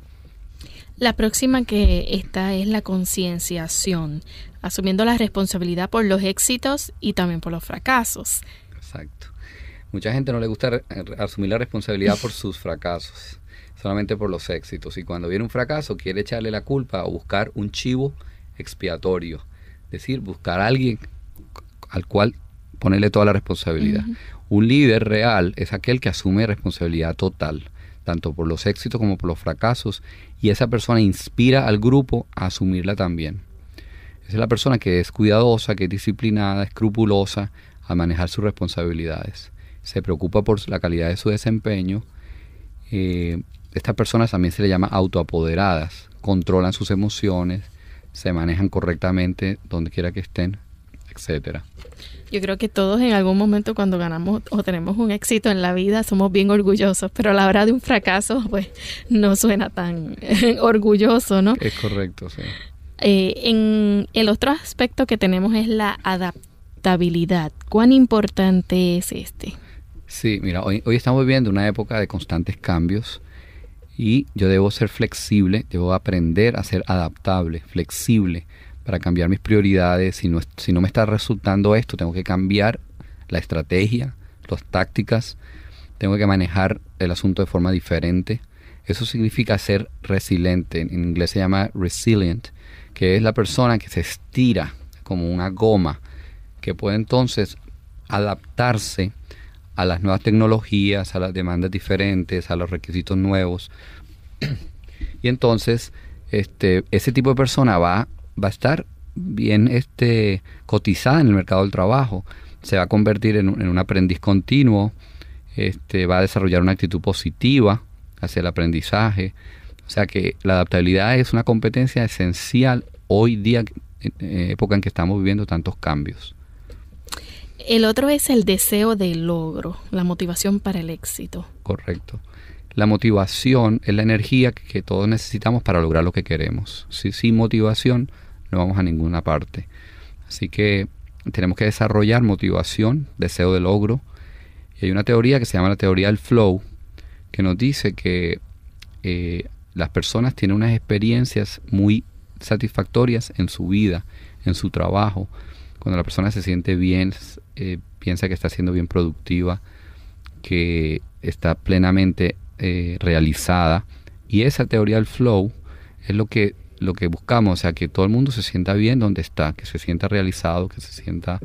B: La próxima que está es la concienciación, asumiendo la responsabilidad por los éxitos y también por los fracasos.
C: Exacto. Mucha gente no le gusta re- asumir la responsabilidad por sus fracasos, solamente por los éxitos. Y cuando viene un fracaso, quiere echarle la culpa o buscar un chivo expiatorio. Es decir, buscar a alguien al cual ponerle toda la responsabilidad. Uh-huh. Un líder real es aquel que asume responsabilidad total, tanto por los éxitos como por los fracasos, y esa persona inspira al grupo a asumirla también. Esa es la persona que es cuidadosa, que es disciplinada, escrupulosa al manejar sus responsabilidades. Se preocupa por la calidad de su desempeño. Eh, Estas personas también se le llama autoapoderadas, controlan sus emociones, se manejan correctamente donde quiera que estén, etcétera.
B: Yo creo que todos en algún momento cuando ganamos o tenemos un éxito en la vida somos bien orgullosos, pero a la hora de un fracaso pues no suena tan orgulloso, ¿no?
C: Es correcto, sí.
B: Eh, en el otro aspecto que tenemos es la adaptabilidad. ¿Cuán importante es este?
C: Sí, mira, hoy, hoy estamos viviendo una época de constantes cambios. Y yo debo ser flexible, debo aprender a ser adaptable, flexible, para cambiar mis prioridades. Si no, si no me está resultando esto, tengo que cambiar la estrategia, las tácticas, tengo que manejar el asunto de forma diferente. Eso significa ser resiliente, en inglés se llama resilient, que es la persona que se estira como una goma, que puede entonces adaptarse a las nuevas tecnologías, a las demandas diferentes, a los requisitos nuevos. Y entonces este, ese tipo de persona va, va a estar bien este, cotizada en el mercado del trabajo. Se va a convertir en un, en un aprendiz continuo, este, va a desarrollar una actitud positiva hacia el aprendizaje. O sea que la adaptabilidad es una competencia esencial hoy día, en época en que estamos viviendo tantos cambios.
B: El otro es el deseo de logro, la motivación para el éxito.
C: Correcto. La motivación es la energía que todos necesitamos para lograr lo que queremos. Si, sin motivación no vamos a ninguna parte. Así que tenemos que desarrollar motivación, deseo de logro. Y hay una teoría que se llama la teoría del flow, que nos dice que eh, las personas tienen unas experiencias muy satisfactorias en su vida, en su trabajo. Cuando la persona se siente bien, eh, piensa que está siendo bien productiva, que está plenamente eh, realizada. Y esa teoría del flow es lo que, lo que buscamos, o sea, que todo el mundo se sienta bien donde está, que se sienta realizado, que se sienta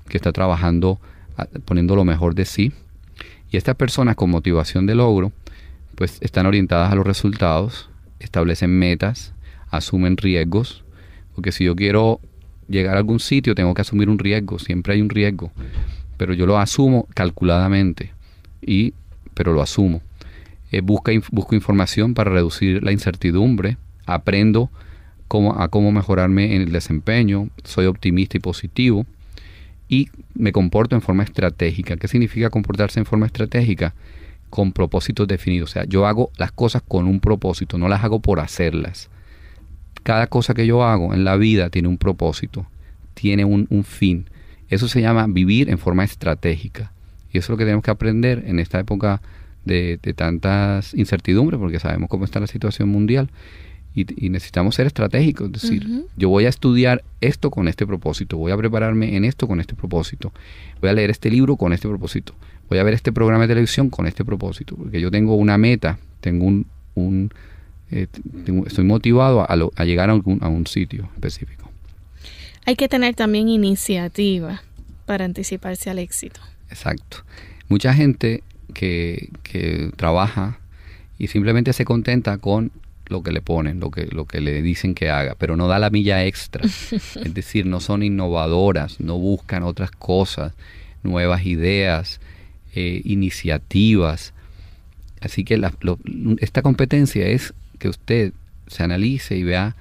C: que está trabajando, poniendo lo mejor de sí. Y estas personas con motivación de logro, pues están orientadas a los resultados, establecen metas, asumen riesgos, porque si yo quiero llegar a algún sitio tengo que asumir un riesgo, siempre hay un riesgo, pero yo lo asumo calculadamente, y, pero lo asumo. Eh, busca, busco información para reducir la incertidumbre, aprendo cómo, a cómo mejorarme en el desempeño, soy optimista y positivo, y me comporto en forma estratégica. ¿Qué significa comportarse en forma estratégica? Con propósitos definidos. O sea, yo hago las cosas con un propósito, no las hago por hacerlas. Cada cosa que yo hago en la vida tiene un propósito, tiene un, un fin. Eso se llama vivir en forma estratégica. Y eso es lo que tenemos que aprender en esta época de, de tantas incertidumbres, porque sabemos cómo está la situación mundial. Y, y necesitamos ser estratégicos, es decir, uh-huh. yo voy a estudiar esto con este propósito, voy a prepararme en esto con este propósito, voy a leer este libro con este propósito, voy a ver este programa de televisión con este propósito, porque yo tengo una meta, tengo un, un eh, tengo, estoy motivado a, lo, a llegar a, algún, a un sitio específico.
B: Hay que tener también iniciativa para anticiparse al éxito.
C: Exacto. Mucha gente que, que trabaja y simplemente se contenta con lo que le ponen, lo que, lo que le dicen que haga, pero no da la milla extra. Es decir, no son innovadoras, no buscan otras cosas, nuevas ideas, eh, iniciativas. Así que la, lo, esta competencia es que usted se analice y vea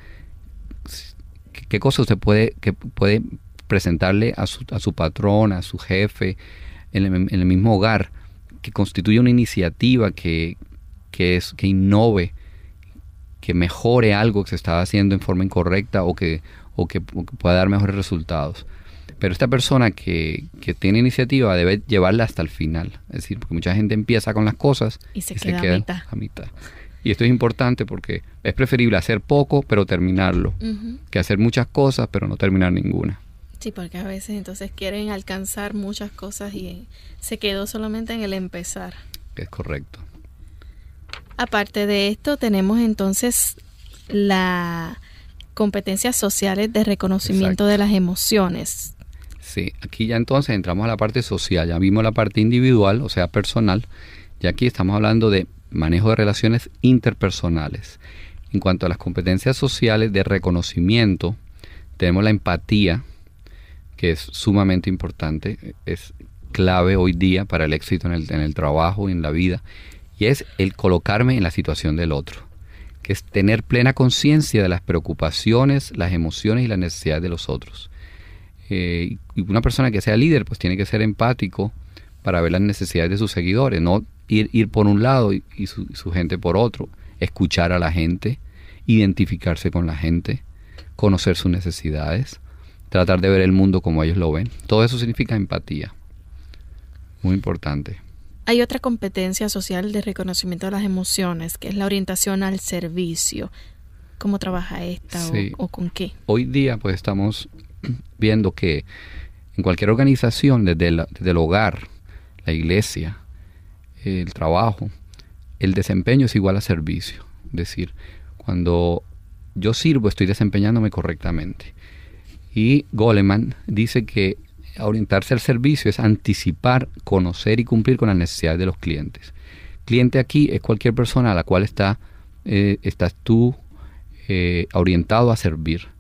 C: qué, qué cosas usted puede, que puede presentarle a su, a su patrón, a su jefe, en el, en el mismo hogar, que constituya una iniciativa que, que, es, que innove, que mejore algo que se está haciendo en forma incorrecta o que, o que, o que pueda dar mejores resultados. Pero esta persona que, que tiene iniciativa debe llevarla hasta el final. Es decir, porque mucha gente empieza con las cosas
B: y se,
C: y
B: queda,
C: se queda
B: a, mitad.
C: a mitad. Y esto es importante porque es preferible hacer poco pero terminarlo, uh-huh. que hacer muchas cosas pero no terminar ninguna.
B: Sí, porque a veces entonces quieren alcanzar muchas cosas y se quedó solamente en el empezar.
C: Es correcto.
B: Aparte de esto, tenemos entonces las competencias sociales de reconocimiento Exacto. de las emociones.
C: Sí, aquí ya entonces entramos a la parte social. Ya vimos la parte individual, o sea, personal. Y aquí estamos hablando de manejo de relaciones interpersonales. En cuanto a las competencias sociales de reconocimiento, tenemos la empatía, que es sumamente importante, es clave hoy día para el éxito en el, en el trabajo y en la vida. Y es el colocarme en la situación del otro, que es tener plena conciencia de las preocupaciones, las emociones y las necesidades de los otros. Eh, y una persona que sea líder, pues tiene que ser empático para ver las necesidades de sus seguidores, no ir, ir por un lado y, y, su, y su gente por otro. Escuchar a la gente, identificarse con la gente, conocer sus necesidades, tratar de ver el mundo como ellos lo ven. Todo eso significa empatía. Muy importante.
B: Hay otra competencia social de reconocimiento de las emociones, que es la orientación al servicio. ¿Cómo trabaja esta sí. o, o con qué?
C: Hoy día pues estamos viendo que en cualquier organización, desde, la, desde el hogar, la iglesia, el trabajo, el desempeño es igual a servicio. Es decir, cuando yo sirvo estoy desempeñándome correctamente. Y Goleman dice que orientarse al servicio es anticipar, conocer y cumplir con las necesidades de los clientes. Cliente aquí es cualquier persona a la cual está, eh, estás tú eh, orientado a servir.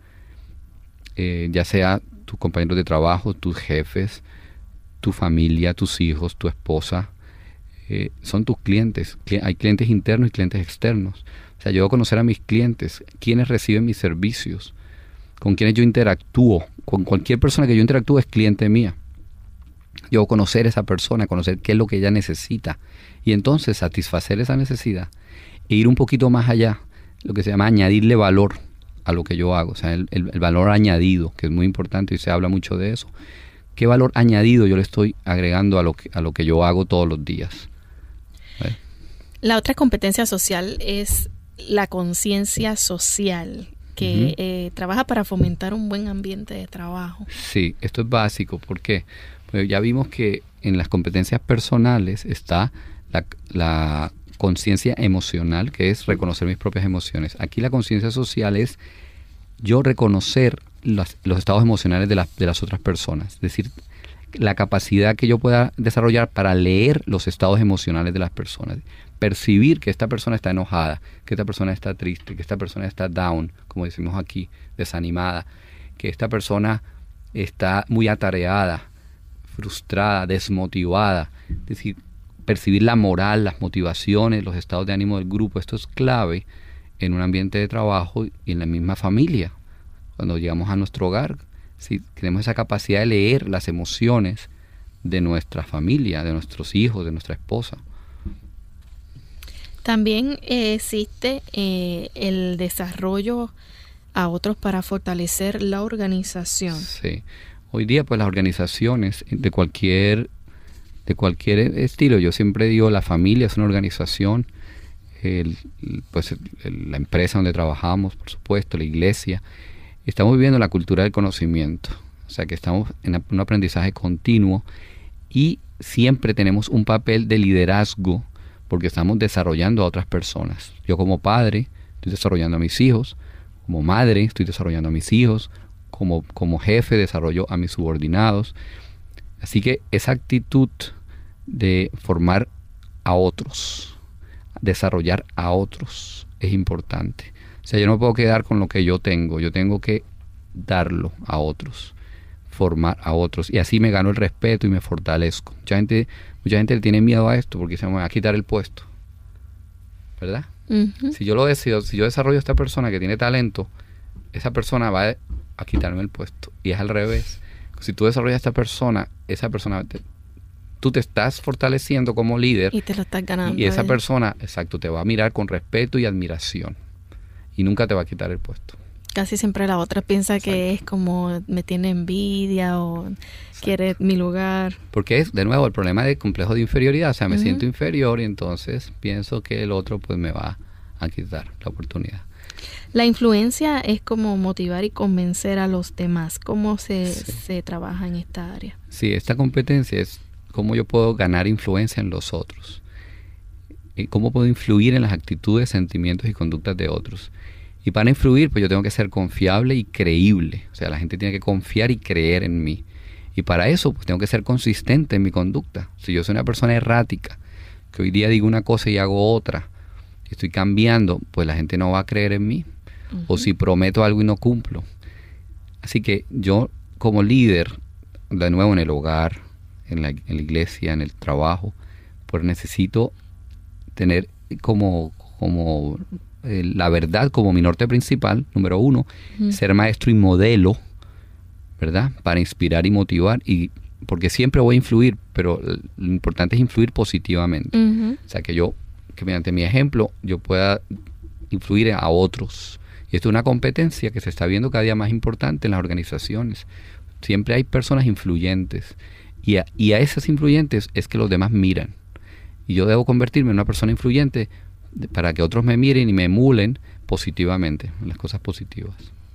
C: Eh, ya sea tus compañeros de trabajo, tus jefes, tu familia, tus hijos, tu esposa. Eh, son tus clientes. Hay clientes internos y clientes externos. O sea, yo debo conocer a mis clientes, quienes reciben mis servicios, con quienes yo interactúo. Con cualquier persona que yo interactúe es cliente mía. Yo conocer a esa persona, conocer qué es lo que ella necesita y entonces satisfacer esa necesidad e ir un poquito más allá, lo que se llama añadirle valor a lo que yo hago, o sea, el, el, el valor añadido, que es muy importante y se habla mucho de eso. ¿Qué valor añadido yo le estoy agregando a lo que, a lo que yo hago todos los días? ¿Ves?
B: La otra competencia social es la conciencia social, que uh-huh. eh, trabaja para fomentar un buen ambiente de trabajo.
C: Sí, esto es básico. ¿Por qué? Pues ya vimos que en las competencias personales está la, la conciencia emocional, que es reconocer mis propias emociones. Aquí la conciencia social es yo reconocer los, los estados emocionales de, la, de las otras personas. Es decir, la capacidad que yo pueda desarrollar para leer los estados emocionales de las personas, percibir que esta persona está enojada, que esta persona está triste, que esta persona está down, como decimos aquí, desanimada, que esta persona está muy atareada, frustrada, desmotivada. Es decir, percibir la moral, las motivaciones, los estados de ánimo del grupo. Esto es clave en un ambiente de trabajo y en la misma familia. Cuando llegamos a nuestro hogar, si tenemos esa capacidad de leer las emociones de nuestra familia, de nuestros hijos, de nuestra esposa.
B: También eh, existe eh, el desarrollo a otros para fortalecer la organización.
C: Sí. Hoy día, pues, las organizaciones de cualquier de cualquier estilo, yo siempre digo, la familia es una organización, el, pues el, la empresa donde trabajamos, por supuesto, la iglesia. Estamos viviendo la cultura del conocimiento, o sea que estamos en un aprendizaje continuo y siempre tenemos un papel de liderazgo porque estamos desarrollando a otras personas. Yo como padre estoy desarrollando a mis hijos, como madre estoy desarrollando a mis hijos, como, como jefe desarrollo a mis subordinados. Así que esa actitud de formar a otros, desarrollar a otros, es importante. O sea, yo no puedo quedar con lo que yo tengo, yo tengo que darlo a otros, formar a otros, y así me gano el respeto y me fortalezco. Mucha gente, mucha gente le tiene miedo a esto porque se me va a quitar el puesto, ¿verdad? Uh-huh. Si yo lo decido, si yo desarrollo a esta persona que tiene talento, esa persona va a quitarme el puesto, y es al revés. Si tú desarrollas a esta persona, esa persona te, tú te estás fortaleciendo como líder
B: y te lo estás ganando.
C: Y esa persona, exacto, te va a mirar con respeto y admiración y nunca te va a quitar el puesto.
B: Casi siempre la otra piensa exacto. que es como me tiene envidia o exacto. quiere mi lugar.
C: Porque es, de nuevo, el problema del complejo de inferioridad. O sea, me uh-huh. siento inferior y entonces pienso que el otro pues me va a quitar la oportunidad.
B: La influencia es como motivar y convencer a los demás. ¿Cómo se, sí. se trabaja en esta área?
C: Sí, esta competencia es cómo yo puedo ganar influencia en los otros. Y cómo puedo influir en las actitudes, sentimientos y conductas de otros. Y para influir, pues yo tengo que ser confiable y creíble. O sea, la gente tiene que confiar y creer en mí. Y para eso, pues tengo que ser consistente en mi conducta. Si yo soy una persona errática, que hoy día digo una cosa y hago otra, y estoy cambiando, pues la gente no va a creer en mí. Uh-huh. O si prometo algo y no cumplo. Así que yo, como líder, de nuevo en el hogar, en la, en la iglesia, en el trabajo, pues necesito tener como, como eh, la verdad como mi norte principal, número uno, uh-huh. ser maestro y modelo, ¿verdad? Para inspirar y motivar, y porque siempre voy a influir, pero lo importante es influir positivamente. Uh-huh. O sea, que yo, que mediante mi ejemplo, yo pueda influir a otros. Y esto es una competencia que se está viendo cada día más importante en las organizaciones. Siempre hay personas influyentes. Y a, y a esas influyentes es que los demás miran. Y yo debo convertirme en una persona influyente de, para que otros me miren y me emulen positivamente, en las cosas positivas.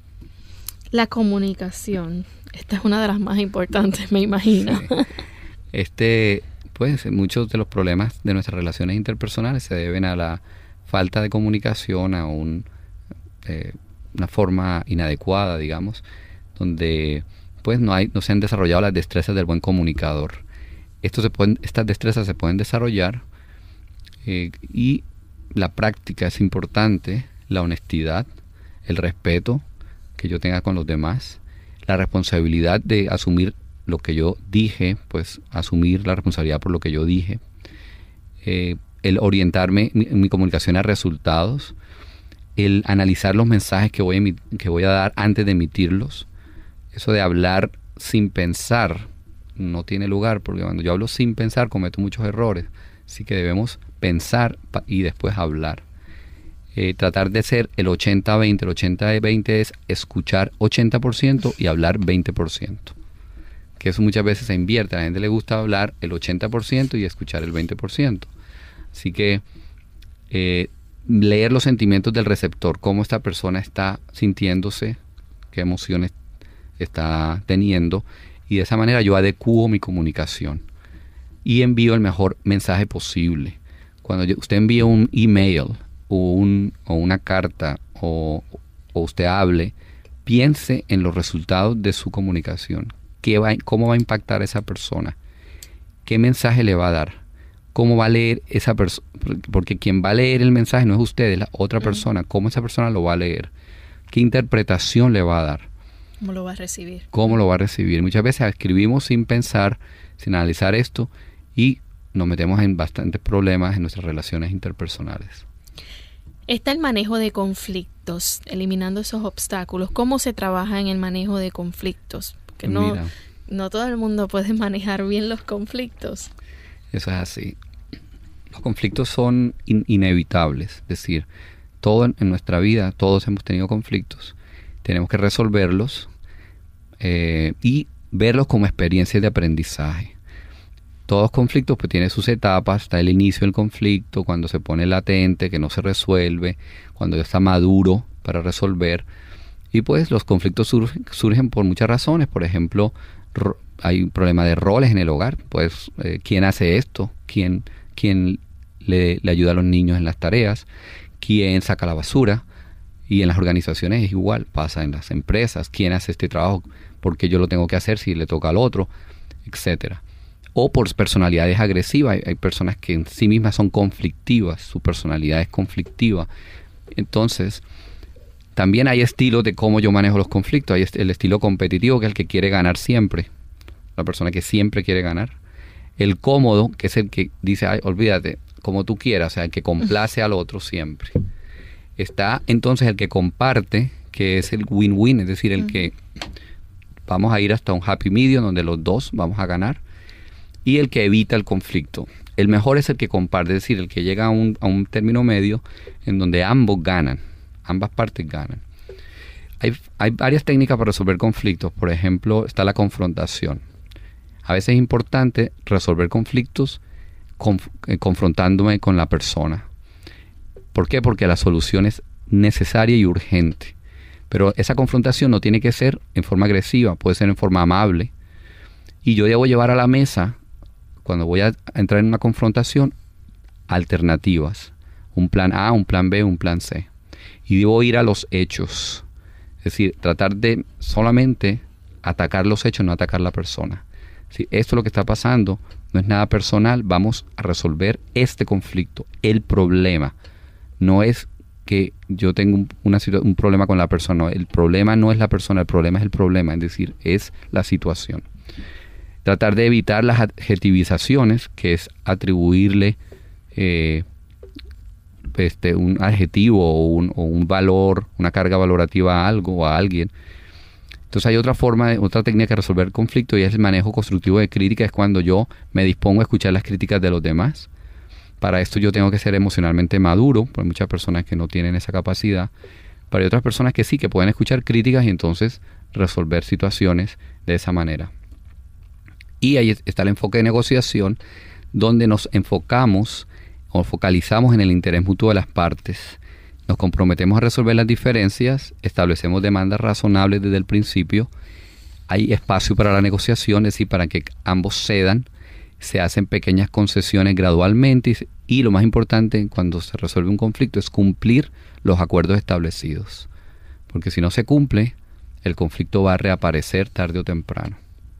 B: La comunicación. Esta es una de las más importantes, me imagino.
C: Sí. Este, pues, muchos de los problemas de nuestras relaciones interpersonales se deben a la falta de comunicación, a un, eh, una forma inadecuada, digamos, donde pues no hay, no se han desarrollado las destrezas del buen comunicador. Esto se pueden, estas destrezas se pueden desarrollar eh, y la práctica es importante, la honestidad, el respeto que yo tenga con los demás, la responsabilidad de asumir lo que yo dije, pues asumir la responsabilidad por lo que yo dije, eh, el orientarme en mi comunicación a resultados, el analizar los mensajes que voy a emit- que voy a dar antes de emitirlos. Eso de hablar sin pensar no tiene lugar, porque cuando yo hablo sin pensar cometo muchos errores. Así que debemos pensar pa- y después hablar. Eh, tratar de ser el ochenta veinte. El ochenta veinte es escuchar ochenta por ciento y hablar veinte por ciento. Que eso muchas veces se invierte. A la gente le gusta hablar el ochenta por ciento y escuchar el veinte por ciento. Así que eh, leer los sentimientos del receptor, cómo esta persona está sintiéndose, qué emociones está teniendo, y de esa manera yo adecuo mi comunicación y envío el mejor mensaje posible. Cuando yo, usted envíe un email o, un, o una carta o, o usted hable, piense en los resultados de su comunicación. qué va, cómo va a impactar a esa persona, qué mensaje le va a dar, cómo va a leer esa persona, porque quien va a leer el mensaje no es usted, es la otra persona, cómo esa persona lo va a leer, qué interpretación le va a dar.
B: ¿Cómo lo va a recibir? ¿Cómo
C: lo va a recibir? Muchas veces escribimos sin pensar, sin analizar esto, y nos metemos en bastantes problemas en nuestras relaciones interpersonales.
B: Está el manejo de conflictos, eliminando esos obstáculos. ¿Cómo se trabaja en el manejo de conflictos? Porque no, Mira, no todo el mundo puede manejar bien los conflictos.
C: Eso es así. Los conflictos son in- inevitables. Es decir, todo en, en nuestra vida, todos hemos tenido conflictos. Tenemos que resolverlos eh, y verlos como experiencias de aprendizaje. Todos los conflictos pues tienen sus etapas. Está el inicio del conflicto, cuando se pone latente, que no se resuelve, cuando ya está maduro para resolver. Y pues los conflictos surgen, surgen por muchas razones. Por ejemplo, ro- hay un problema de roles en el hogar. Pues, eh, ¿quién hace esto? ¿Quién, quién le, le ayuda a los niños en las tareas? ¿Quién saca la basura? Y en las organizaciones es igual, pasa en las empresas. ¿Quién hace este trabajo? ¿Por qué yo lo tengo que hacer si le toca al otro? Etcétera. O por personalidades agresivas. Hay, hay personas que en sí mismas son conflictivas, su personalidad es conflictiva. Entonces, también hay estilos de cómo yo manejo los conflictos. Hay el estilo competitivo, que es el que quiere ganar siempre, la persona que siempre quiere ganar. El cómodo, que es el que dice, ay, olvídate, como tú quieras, o sea, el que complace al otro siempre. Está entonces el que comparte, que es el win-win, es decir, el que vamos a ir hasta un happy medium donde los dos vamos a ganar. Y el que evita el conflicto. El mejor es el que comparte, es decir, el que llega a un, a un término medio en donde ambos ganan, ambas partes ganan. Hay, hay varias técnicas para resolver conflictos. Por ejemplo, está la confrontación. A veces es importante resolver conflictos conf, eh, confrontándome con la persona. ¿Por qué? Porque la solución es necesaria y urgente. Pero esa confrontación no tiene que ser en forma agresiva, puede ser en forma amable. Y yo debo llevar a la mesa, cuando voy a entrar en una confrontación, alternativas. Un plan A, un plan B, un plan C. Y debo ir a los hechos. Es decir, tratar de solamente atacar los hechos, no atacar la persona. Si esto es lo que está pasando, no es nada personal, vamos a resolver este conflicto, el problema. No es que yo tengo un, una situ- un problema con la persona. No, el problema no es la persona, el problema es el problema, es decir, es la situación. Tratar de evitar las adjetivizaciones, que es atribuirle eh, este, un adjetivo o un, o un valor, una carga valorativa a algo o a alguien. Entonces hay otra forma, de, otra técnica de resolver conflicto, y es el manejo constructivo de crítica. Es cuando yo me dispongo a escuchar las críticas de los demás. Para esto yo tengo que ser emocionalmente maduro, porque hay muchas personas que no tienen esa capacidad. Pero hay otras personas que sí, que pueden escuchar críticas y entonces resolver situaciones de esa manera. Y ahí está el enfoque de negociación, donde nos enfocamos o focalizamos en el interés mutuo de las partes. Nos comprometemos a resolver las diferencias, establecemos demandas razonables desde el principio. Hay espacio para la negociación, es decir, para que ambos cedan. Se hacen pequeñas concesiones gradualmente y, y lo más importante cuando se resuelve un conflicto es cumplir los acuerdos establecidos. Porque si no se cumple, el conflicto va a reaparecer tarde o temprano.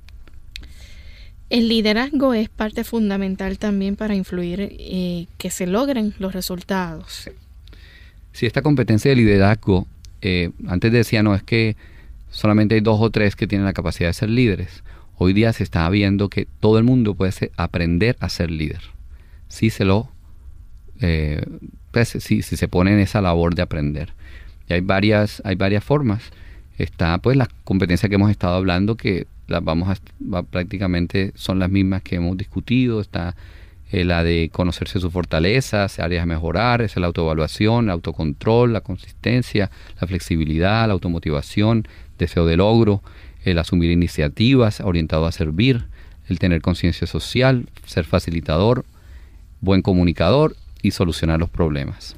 B: El liderazgo es parte fundamental también para influir eh, que se logren los resultados.
C: Sí. Si esta competencia de liderazgo, eh, antes decía, no, es que solamente hay dos o tres que tienen la capacidad de ser líderes. Hoy día se está viendo que todo el mundo puede ser, aprender a ser líder. Si se lo, eh, pues, si, si se pone en esa labor de aprender. Y hay varias, hay varias formas. Está pues la competencia que hemos estado hablando, que las vamos a, va, prácticamente son las mismas que hemos discutido. Está eh, la de conocerse sus fortalezas, áreas a mejorar, es la autoevaluación, el autocontrol, la consistencia, la flexibilidad, la automotivación, deseo de logro, el asumir iniciativas orientado a servir, el tener conciencia social, ser facilitador, buen comunicador y solucionar los problemas.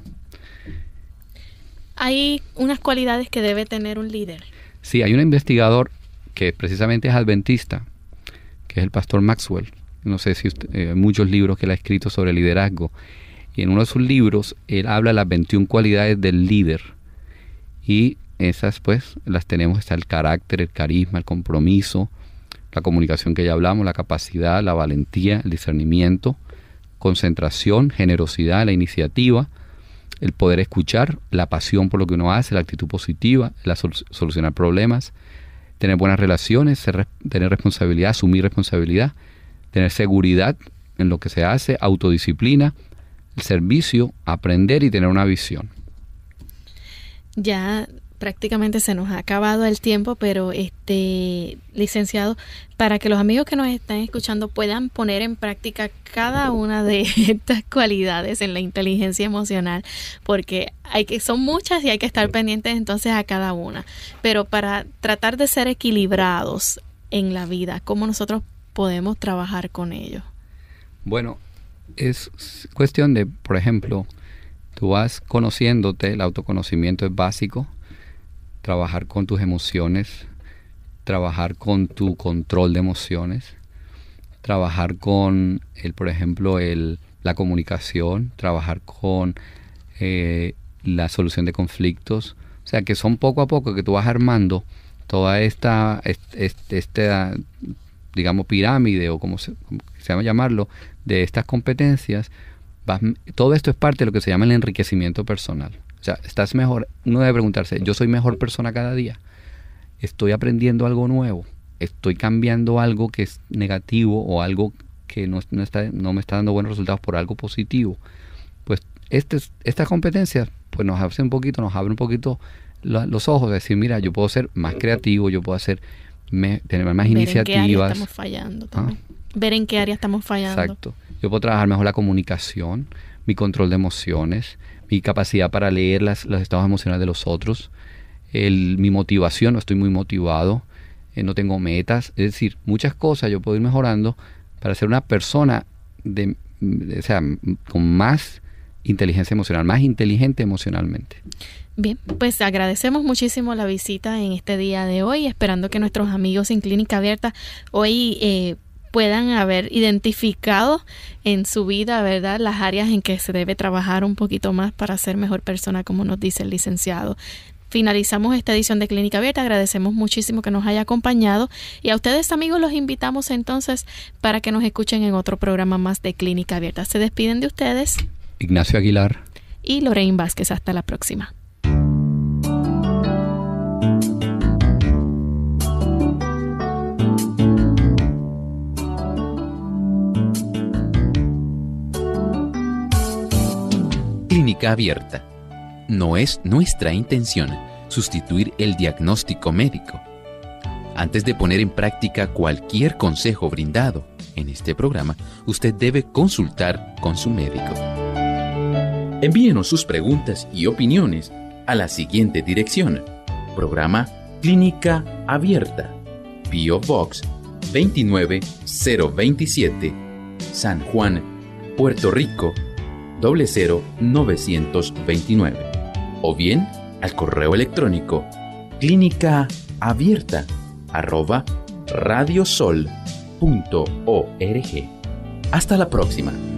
B: Hay unas cualidades que debe tener un líder.
C: Sí, hay un investigador que precisamente es adventista, que es el pastor Maxwell. No sé si usted, eh, muchos libros que él ha escrito sobre liderazgo. Y en uno de sus libros, él habla de las veintiuna cualidades del líder. Y esas, pues, las tenemos. Está el carácter, el carisma, el compromiso, la comunicación que ya hablamos, la capacidad, la valentía, el discernimiento, concentración, generosidad, la iniciativa, el poder escuchar, la pasión por lo que uno hace, la actitud positiva, la sol- solucionar problemas, tener buenas relaciones, ser, tener responsabilidad, asumir responsabilidad, tener seguridad en lo que se hace, autodisciplina, el servicio, aprender y tener una visión.
B: Ya prácticamente se nos ha acabado el tiempo, pero este licenciado, para que los amigos que nos están escuchando puedan poner en práctica cada una de estas cualidades en la inteligencia emocional, porque hay que son muchas y hay que estar pendientes entonces a cada una. Pero para tratar de ser equilibrados en la vida, ¿cómo nosotros podemos trabajar con ello?
C: Bueno, es cuestión de, por ejemplo, tú vas conociéndote, el autoconocimiento es básico, trabajar con tus emociones, trabajar con tu control de emociones, trabajar con, el, por ejemplo, el, la comunicación, trabajar con eh, la solución de conflictos. O sea, que son poco a poco que tú vas armando toda esta, este, este, esta, digamos, pirámide o como se, como se llama llamarlo, de estas competencias. Vas, todo esto es parte de lo que se llama el enriquecimiento personal. O sea, estás mejor, uno debe preguntarse, ¿yo soy mejor persona cada día? ¿Estoy aprendiendo algo nuevo? ¿Estoy cambiando algo que es negativo o algo que no, no, está, no me está dando buenos resultados por algo positivo? Pues este, estas competencias pues nos hace un poquito, nos abre un poquito la, los ojos, de decir, mira, yo puedo ser más creativo, yo puedo hacer, me, tener más
B: Ver
C: iniciativas.
B: En qué área estamos fallando también. ¿Ah? Ver en qué área estamos fallando.
C: Exacto. Yo puedo trabajar mejor la comunicación, mi control de emociones, mi capacidad para leer las, los estados emocionales de los otros, el, mi motivación, no estoy muy motivado, eh, no tengo metas, es decir, muchas cosas yo puedo ir mejorando para ser una persona de, de, o sea, con más inteligencia emocional, más inteligente emocionalmente.
B: Bien, pues agradecemos muchísimo la visita en este día de hoy, esperando que nuestros amigos en Clínica Abierta hoy eh, puedan haber identificado en su vida, ¿verdad?, las áreas en que se debe trabajar un poquito más para ser mejor persona, como nos dice el licenciado. Finalizamos esta edición de Clínica Abierta, agradecemos muchísimo que nos haya acompañado y a ustedes, amigos, los invitamos entonces para que nos escuchen en otro programa más de Clínica Abierta. Se despiden de ustedes
C: Ignacio Aguilar
B: y Lorraine Vázquez. Hasta la próxima.
A: Clínica Abierta. No es nuestra intención sustituir el diagnóstico médico. Antes de poner en práctica cualquier consejo brindado en este programa, usted debe consultar con su médico. Envíenos sus preguntas y opiniones a la siguiente dirección. Programa Clínica Abierta, P O Box veintinueve cero veintisiete, San Juan, Puerto Rico, cero cero novecientos veintinueve, o bien al correo electrónico clínica abierta arroba radiosol punto org. Hasta la próxima.